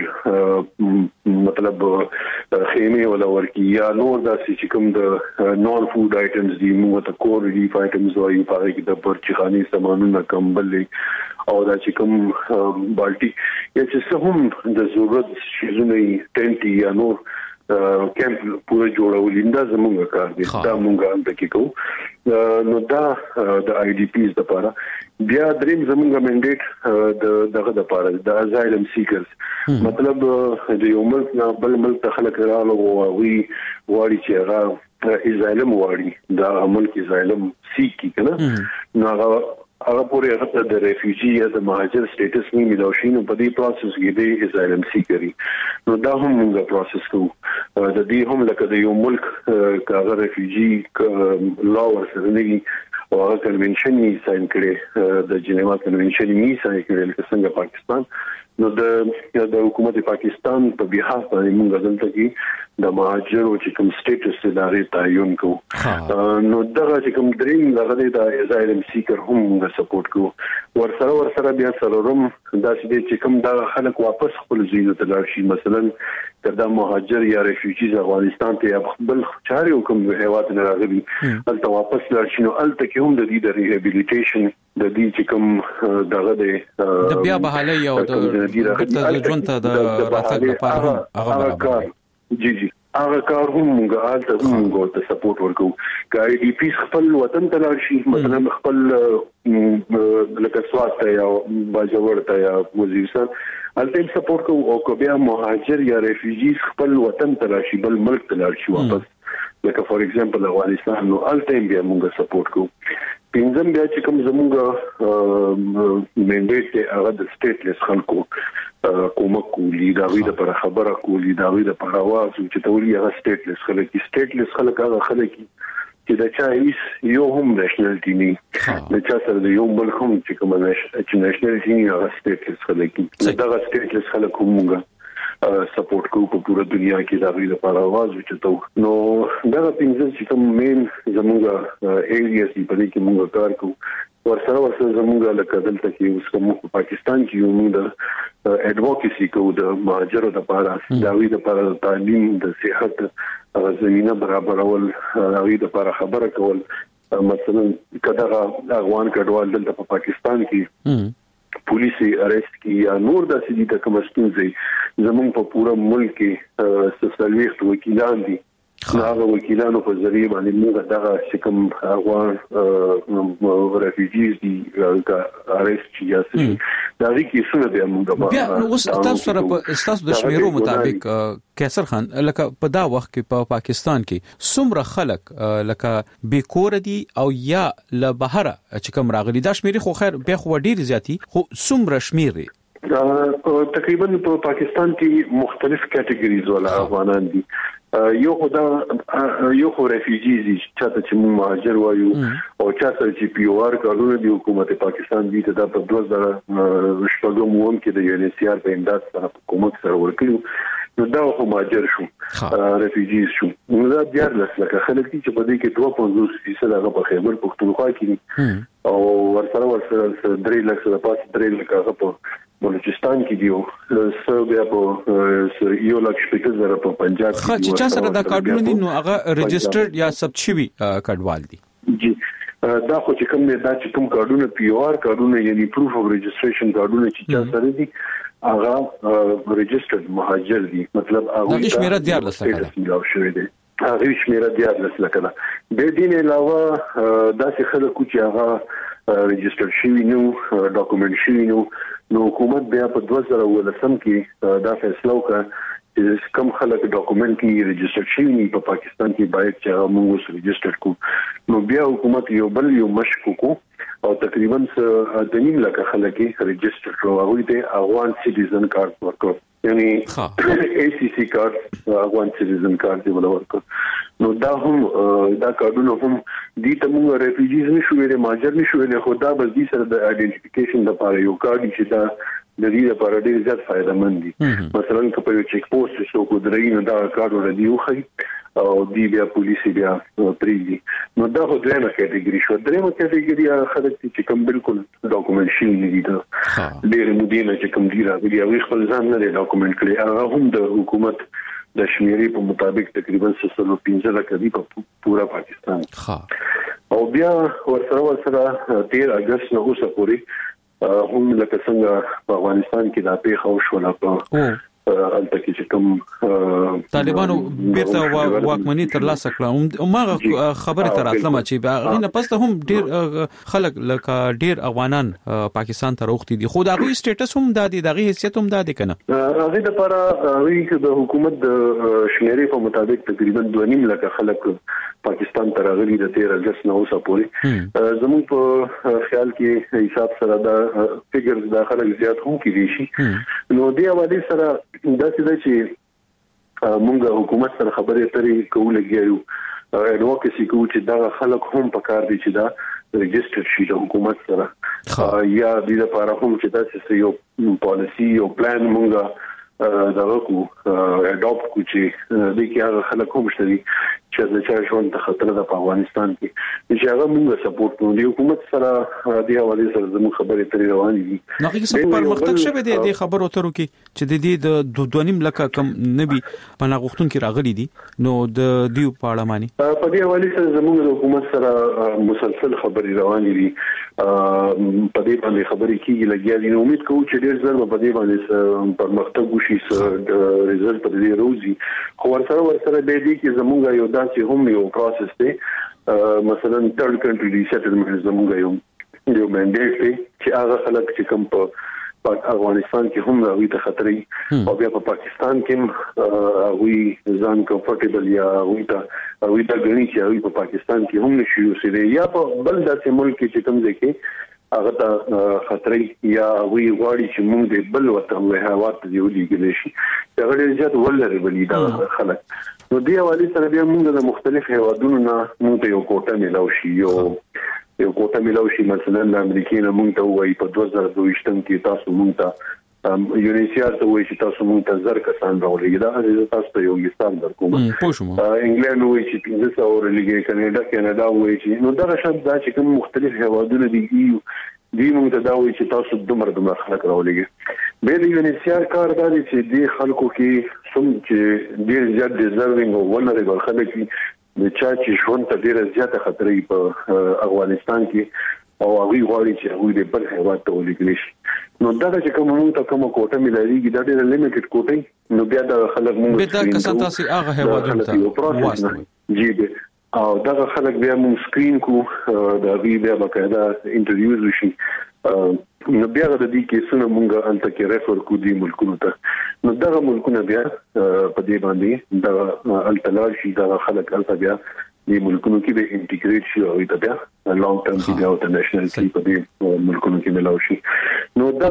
شلټر مطلب خیمه ولا ورکی یا نور داسې چې کوم د نون فود آیټمز دي موږ ته کور ریلیف آیټمز وایي په هغه کې د پرچخاني سامانونه کمبل او دا چې کوم بالټي یا چې څه هم د ضرورت شیزونه ټنټي یا نور کیمپ پوره جوړول انده زموږ کار دی دا موږ هم پکې کوو نو دا د آی ډی پیز لپاره بیا دریم زموږ منډیټ د دغه لپاره د ازایلم سیکرز مطلب د یو ملک نه بل ملک ته خلک راغلو او وی واړي چې هغه ازایلم واړي دا ملک ازایلم سیکی کنه نو هغه هغه پورې هغه د ریفیوجی یا د مهاجر سټیټس نه ملو شي نو په دې پروسس کې د ازایلم سیکري نو دا هم موږ پروسس کوو د دې هم لکه د یو ملک کاغه ریفیوجی لا ورسره نه او هغه کنونشن یې ساين کړي د جنیوا کنونشن یې ساين کړي لکه څنګه پاکستان نو د د حکومت پاکستان په بحث باندې موږ دلته کې د مهاجرو چې کوم سټیټس لري تعین کو نو دغه چې کوم دریم دغه د ازایلم سیکر هم موږ سپورټ کو ورسره ورسره بیا سلورم دا چې کوم د خلک واپس خپل ځای ته لاړ شي مثلا کدا مهاجر یا ریفیوجیز افغانستان ته خپل چاري حکم هیواد نه راغلي الته واپس لاړ شي نو الته کې هم د دې د ریهابیلیټیشن د دې چې کوم دغه د بیا بحالي او د ژوند ته د راتګ لپاره هغه برابر جی جی هغه کار هم موږ آلته موږ ته سپورټ ورکو کای ډی پی خپل وطن ته لاړ شي مثلا خپل لکه سوات ته یا باجوړ ته یا وزیرستان الته سپورټ کوو او کو بیا مهاجر یا ریفیوجیز خپل وطن ته لاړ شي بل ملک ته لاړ شي واپس لکه فور ایگزامپل افغانستان نو الته بیا موږ سپورټ کوو پینځم بیا چې کوم زموږ منډیټ هغه د سټیټلیس خلکو کومک کولی دا وی د پر خبره کولی دا وی د پر आवाज چې تولي هغه سټیټلیس خلک سټیټلیس خلک هغه خلک چې د چا هیڅ یو هم نېشنلټی نه د چا سره د یو بل کوم چې کوم نېشنلټی نه هغه سټیټلیس خلک دا سټیټلیس خلک کومه سپورټ کوو په پوره دنیا کې دا غوړي لپاره आवाज وچتو نو دا پینځه چې کوم مین زموږه ایریاز په دې کې موږ کار کوو ورسره ورسره زموږه لکه دلته کې اوس کوم په پاکستان کې یو موږ اډوکیسي کوو د مهاجرو لپاره دا غوړي لپاره تعلیم د صحت زمينه برابرول غوړي لپاره خبره کول مثلا کله افغان کډوال دلته په پاکستان کې پولیسي اریسټ کی یا نور د سړي د کومستونځي زمون په پورا ملک کې سلويخت وکیلان دي هغه وکیلانو په ذریعہ باندې موږ دغه کوم افغان ریفیوجیز دي اریسټ یا څه دا کې څه دی موږ بیا اوس تاسو سره په تاسو د شمیرو مطابق کیسر خان لکه په دا وخت کې په پاکستان کې څومره خلک لکه بیکور دي او یا له بهره چې کوم راغلي دا شمیرې خو خیر به خو ډیر زیاتی خو څومره شمیرې تقریبا په پاکستان کې مختلف کټګوریز ولا افغانان دي یو خدا یو خو ریفیوجیز چاته چې موږ مهاجر وایو او چاته چې پی او آر کارونه دی حکومت پاکستان دی ته د دوه هزار شپږم وون کې د یو ان ایچ سی آر په امداد سره حکومت سره ورکړو نو دا خو مهاجر شو ریفیوجیز شو نو دا دیار لکه خلک چې په دې کې دوه پنځوس فیصد هغه په خیبر پختونخوا کې او ورسره ورسره درې لک سره پاس درې لک هغه په بلوچستان کې دیو سو بیا په یو لک شپږ زره په پنجاب کې خا چې چا سره دا کارډونه دي نو هغه ريجسترډ یا سب شوی کډوال دي جی دا خو چې کوم نه دا چې کوم کارډونه پی او آر کارډونه یعنی پروف اف ريجستریشن کارډونه چې چا سره دي هغه ريجسترډ مهاجر دي مطلب هغه د شمیره دیار لسکه شوی دی هغه شمیره دیار لسکه د دین علاوه داسې خلکو چې هغه ريجسترډ شوی نو ډاکومېنټ شوی نو نو حکومت بیا په دوه هزار ولسم کې دا فیصله وکړه چې کم خلک ډاکومېنټ کې ريجسترډ شوی په پاکستان کې باید چې هغه موږ ريجسترډ کو نو بیا حکومت یو بل یو مشکو کو او تقریبا د نیم لک خلک ريجسترډ کړو هغه ته افغان سټیزن کارت ورکړ یعنی اي سي سي کارت افغان سټیزن کارت دی ورکړ نو دا هم دا کارډونه هم دي ته موږ ریفیوجیز نشو ویلې ماجر نشو ویلې خو دا بس دي سره د آئیډنټیفیکیشن لپاره یو کارت چې دا د دې لپاره ډیر زیات فائدہ مند دي مثلا کله یو چیک پوسټ شو کو درې نه دا کارت ور دی خو او دی بیا پولیس بیا پریږي نو دا خو درېمه کټګوري شو درېمه کټګوري خلک چې کوم بالکل ډاکومېنټ شي نه دي دا ډېر مودینه چې کوم دی راغلي او خپل ځان نه ډاکومېنټ کړي هغه هم د حکومت د شمیرې په مطابق تقریبا سلسله پنځه لک دی په پورا پاکستان او بیا ورسره ورسره تیر اگست نه اوسه پوری هم لکه څنګه په افغانستان کې دا پیښه وشوله په البته چې کوم طالبانو بیرته واکمنۍ ترلاسه کړه ما خبره تر اتلم چې هغه نه پسته هم ډیر خلک لکه ډیر افغانان پاکستان ته روختي دي خو دا غوي سټیټس هم د دې دغه حیثیت هم د کنه هغه د لپاره هغه د حکومت د شمیرې په مطابق تقریبا دوه نیم لک خلک پاکستان ته راغلي د تیر اگست نه اوسه پورې زموږ په خیال کې حساب سره دا فګر داخله زیات هم کیږي شي نو دی حواله سره دا څه چې موږ حکومت سره خبرې اترې کوو لګیو اډوکیسي کوو چې دا خلک هم پکار دي چې دا ريجستر شي د حکومت سره یا د لپاره هم چې دا څه یو پالیسی او پلان موږ دا وکړو اډاپټ کو چې د کې هغه خلک هم شته چې د چا ژوند ته خطر ده په افغانستان کې چې هغه موږ سپورټ کوو د حکومت سره د حواله سره زموږ خبرې ترې روانې دي نو هغه څه په مختلف شوه د خبرو ترو کې چې د دې د دوانیم لکه کم نبي په نغښتون کې راغلي دي نو د دیو پارلماني په دې حواله سره زموږ د حکومت سره مسلسل خبرې روانې دي په دې باندې خبرې کیږي لګیا دي نو امید کوم چې ډیر ځل په دې باندې پرمختګ وشي د ریزلټ په دې روزي خو ورسره ورسره به دي چې زموږ یو داسې هم یو پروسس دی مثلا ثird country resettlement زموږ یو یو منډیټ دی چې هغه خلک چې کوم په افغانستان کې هم راوي ته خطرې او بیا په پاکستان کې وی ځان کمفورټیبل یا وی ته وی ته غني چې وی په پاکستان کې هم نشي اوسېږي یا په بل داسې ملک کې چې کوم ځکه هغه ته خطرې یا وی غواړي چې موږ د بل وطن له هوات دی ولېږل شي دا ډېر زیات ولري بلې دا خلک نو دی حواله سره بیا موږ د مختلف هوادونو نه موږ ته یو کوټه ملو شي یو یو کوټه ملو شي مثلا د امریکای نه موږ ته وایي په دوه زره دوه شتم کې تاسو موږ ته یونیسیار ته وایي چې تاسو موږ ته زر کسان راولېږي دا تاسو ته یو ګستان درکوم انګلند وایي چې پنځه سوه ورلېږي کاناډا کاناډا وایي چې نو دا شان دا چې کوم مختلف هوادونه دي دی موږ ته دا وایي چې تاسو دومره دومره خلک راولېږي به د یونیسیار کار دا دی چې د خلکو کې څوم چې ډېر زیات ډیزروینګ او ولربل خلک د چا چې ژوند ته ډېر زیات خطرې په افغانستان کې او هغه غواړي چې هغه د بل هیواد ته ولېږل شي نو دا چې کوم موږ ته کوم کوټه ملایږي دا ډېر لیمیټډ کوټه نو بیا د خلک موږ به دا کسان تاسو هغه هیوادونو ته واسطه جی به او دا خلک بیا موږ سکرین کو دا وی بیا باقاعده انټرویوز وشي نو بیا د دې کیسونو موږ انت کې ریفر کو دي ملکونو ته نو دا ملکونه بیا په دې باندې دا التلال شي دا خلک الته بیا د ملکونو کې به انټیګریټ شي او دا بیا لانګ ټرم کې بیا د نېشنل کې په دې ملکونو کې ملاوي شي. نو دا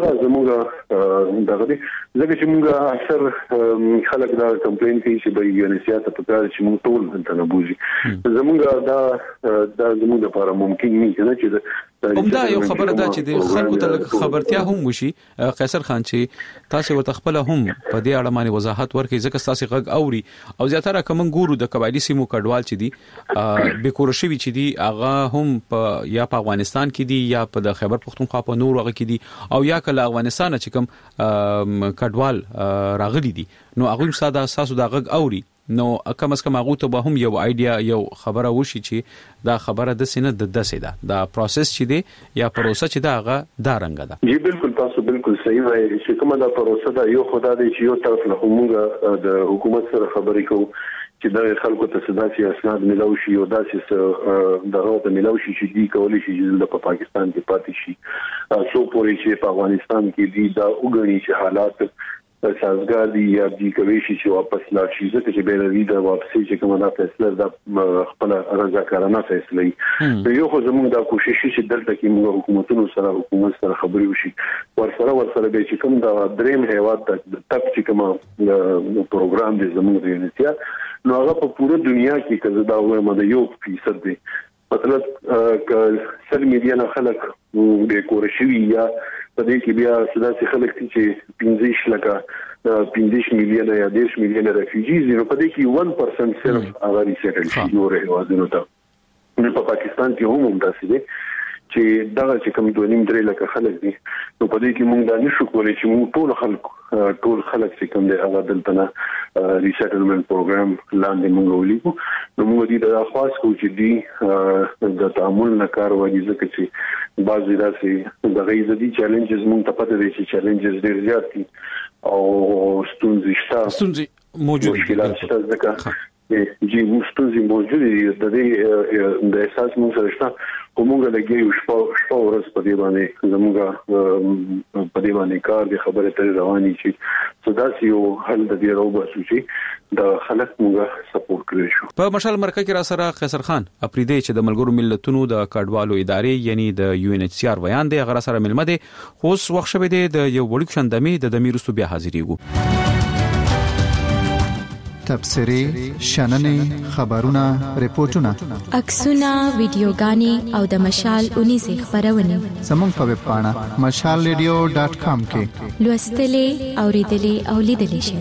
زموږ دغه دي ځکه چې موږ اکثر خلک دا کمپلین کوي چې به یونیسیا ته پکاره چې موږ ټول انت نه بوزي. زموږ دا دا زموږ لپاره ممکن نه کنه چې همدا یو خبره ده چې د خلکو ته خبرتیا هم وشي. قیصر خان چې تاسو ورته خپل هم په دې اړه باندې وضاحت ورکړئ ځکه تاسو غږ اوري او زیاتره کوم ګورو د قبایلی سیمو کډوال چې دي به کورشوي چې دي هغه هم په یا په افغانستان کې دي یا په د خیبر پختونخوا په نور هغه کې دي او یا کله افغانستان چې کوم کډوال راغلي دي نو هغه ساده اساسو د غږ اوري نو کم از کم هغه ته به هم یو ایډیا یو خبره وشي چې دا خبره د سینه د دسه ده دا پروسس چې دی یا پروسه چې دا هغه دا رنګ ده. جی بالکل تاسو بالکل صحیح وایي چې کومه دا پروسه ده یو خدای دی چې یو طرف له موږ د حکومت سره خبرې کوو چې دا خلکو ته سداسي اسناد ملاوي شي او داسې دغه ته ملاوي شي چې دی کولای شي چې په پاکستان کې پاتې شي څو پورې چې په افغانستان کې دی دا وګڼي چې حالات سازګار دي یا دي کوي چې واپس لاړ شي ځکه چې به لري دا واپسي چې کومه دا فیصله د خپل رضاکارانه فیصله وي. یو خو زموږ دا کوشش چې دلته کې موږ حکومتونو سره حکومت سره خبرې وشي ورسره ورسره به چې کوم دا دریم هیواد د تک چې کومه پروګرام دی زموږ د یونیسیا نو هغه په پوره دنیا کې کزه دا وایم د یو فیصد دی مطلب ک سل میلیونه خلک به کورشوي یا په دې کې بیا سداسي خلک چې پنځه لکه پنځه میلیونه یا دېرش میلیونه ریفیوجیز نو په دې کې one percent صرف هغه ریسیټل شي نور هیوادونو ته نو په پاکستان کې هم همداسې دي چې دا چې کوم دوه نیم درې لکه خلک دي نو په دې کې موږ دا نشو کولای چې موږ ټول خلک ټول خلک چې کوم دي هغه دلته نه ریسیټلمنت پروګرام لاندې موږ ولیکو نو موږ دې دا خاص کوو چې دی د تعامل نه کار وایي ځکه چې بعضی داسې د غیزه دي چیلنجز موږ ته پته دي چې چیلنجز ډېر زیات دي او ستونزې شته ستونزې موجود مشکلات شته ځکه جی ستونزې موجود دي د دې د احساس موږ سره شته کومه لګي شپه شپه ورځ په دې باندې زموږه په دې باندې کار د خبره تر رواني چې سداسي او حل د دې راو باسو چې د خلک موږ سپورټ کړی شو. په مشال مرکه کې را سره قیصر خان اپریدي چې د ملګرو ملتونو د کډوالو ادارې یعنی د یو ان ایچ سی آر ویان دی غره سره ملمه دي خو وخت شوه دی د یو وړوک شندمي د دمیرستو بیا حاضرېږو. تبصری شننې خبرونه ریپورتونه عکسونه ویډیوګانې او د مشال اونیزه خبرونه زموږ په ویب پاڼه مشال ریډیو ډاټ کام کې لوستلې اوریدلې او لیدلې شئ.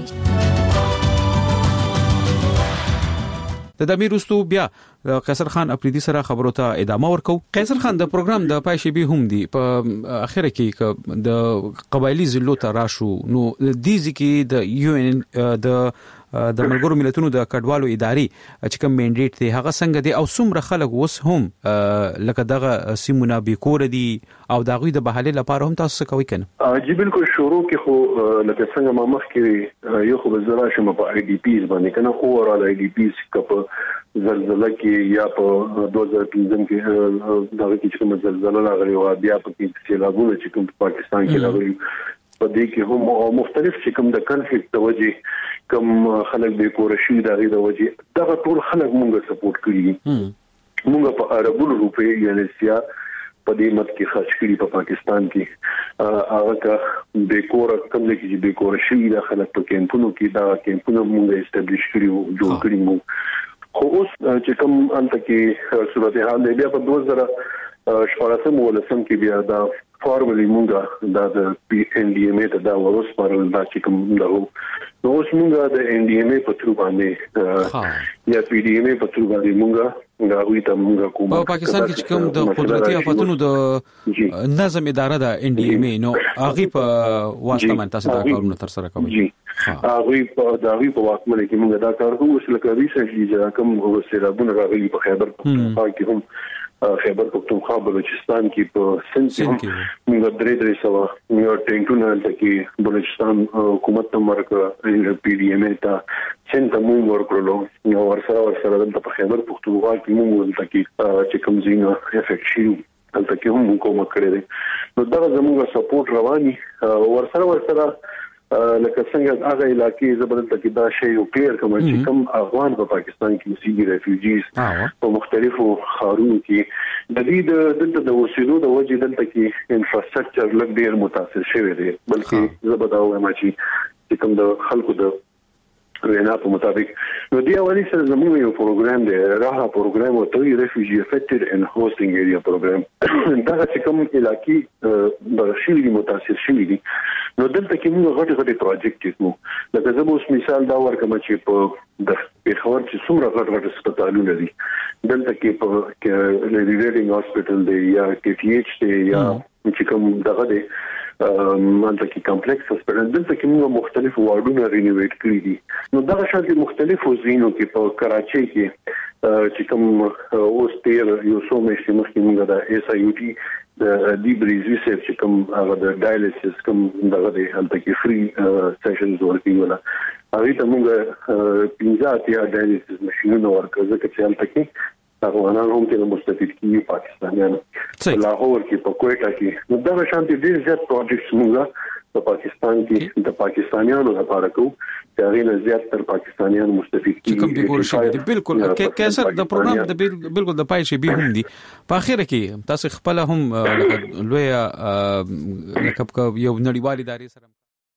د دمیرستو بیا قیصر خان اپریدي سره خبرو ته ادامه ورکو. قیصر خان د پروګرام د پایشبي هم دی په اخر کې د قبایلی ضلعو ته راشو نو د دې ځکه د یو ان د د ملګرو ملتونو د کډوالو ادارې چې کوم منډیټ دی هغه څنګه دی او څومره خلک وس هم لکه دغه سیمونه به کور دي او دغه د بحاله لپاره هم تاسو کوي کنه. جی بالکل شروع کې خو لکه څنګه ما مخ کې یو خو بزرا شم په آی ډی پیز باندې کنه اورال آی ډی پیز کپ زلزلہ کې یا په دوه هزار پنځم کې دغه کې کوم زلزلہ راغلی او بیا په کې چې لاګونه چې کوم پاکستان کې راغلی په دې کې هم مختلف چې کوم د کنفلیکټ د وجې کوم خلک به کورشي دغه د وجې دا ټول خلک مونږ سپورټ کړی مونږ په عربو روپې یونیسیا په دې مت کې خرج کړی په پاکستان کې هغه کا به کور کوم کې چې به کورشي د خلک په کیمپونو کې دا کیمپونه مونږ استابلیش کړی او جوړ کړی مو خو اوس چې کوم انت کې صورتحال بیا په دوه هزار شپږم ولسم کې بیا دا فارملی مونږه د پی ان ډي ام ای ته دا ورس پرل دا چې کوم دا نو اوس مونږه د ان ډي ام ای په تر باندې یا پی ډي ام ای په تر باندې مونږه دا وی ته مونږه کوم په پاکستان کې کوم د قدرتي آفاتونو د نظم اداره د ان ډي ام ای نو هغه په واسطه باندې تاسو دا کارونه تر سره کوي. هغه په دا وی په واکمنه کې مونږه دا کار کوو چې لکه ریسنټلی چې کوم سیلابونه راغلي په خیبر پختونخوا کې هم خیبر پختونخوا بلوچستان کې په سند کې موږ درې درې سوا یو ټینټونه کې بلوچستان حکومت ته ورکړه پی ډي ام ای ته څنګه موږ ورکړلو نو ورسره ورسره د خیبر پختونخوا کې موږ ولته کې چې کوم زینو افیکټ شي البته کې هم کومه کړې ده نو دا زموږ سپورټ رواني ورسره ورسره لکه څنګه هغه علاقې زبردست کې دا شی یو کلیر کوم چې کوم افغان په پاکستان کې اوسېږي ریفیوجیز په مختلفو ښارونو کې د دې د دلته د اوسېدو د وجې دلته کې انفراستراکچر لږ ډیر متاثر شوی دی بلکې زبردست وایم چې کوم د خلکو د وینا په مطابق نو دی اولی سره زموږ یو پروګرام دی راها پروګرام او ته ریفیوجی افیکټډ ان هوستینګ ایریا پروګرام دا چې کوم علاقې برشي متاثر شوی دي نو دلته کې موږ غټ غټ پروجیکټ کوو لکه زه اوس مثال دا ورکوم چې په د پیښور چې څومره غټ غټ هسپتالونه دي دلته کې په لیډي ریډینګ هاسپټل دی یا کې ټي ایچ دی یا چې کوم دغه دی مانته کې کمپلیکس هسپتال دلته کې موږ مختلف وارډونه رینوویټ کړی دي نو دا شانتي مختلفو زینو کې په کراچۍ کې چې کوم اوس تیر یو څو میاشتې مخکې موږ د ایس آی یو ټي د دی بریزي سیف چې کوم هغه د ډایالیسس کوم دغه دی هلته کې فری سیشنز ورکیږي هغه ته موږ پنځه اتیا ډایالیسس ماشينونه ورکړو ځکه چې هلته کې افغانان هم کې مستفید کیږي پاکستانیان په لاهور کې په کوټا کې نو دا شانتي ډیر زیات پروجیکټس موږ په پاکستان کې د پاکستانیانو لپاره کوو چې هغه نه زیات تر پاکستانیان مستفید کیږي کوم دي ګور شي بالکل کیسر د پروګرام د بالکل د پای شي به هم دي په اخر کې تاسو خپل هم لوی لکه یو نړیوال ادارې سره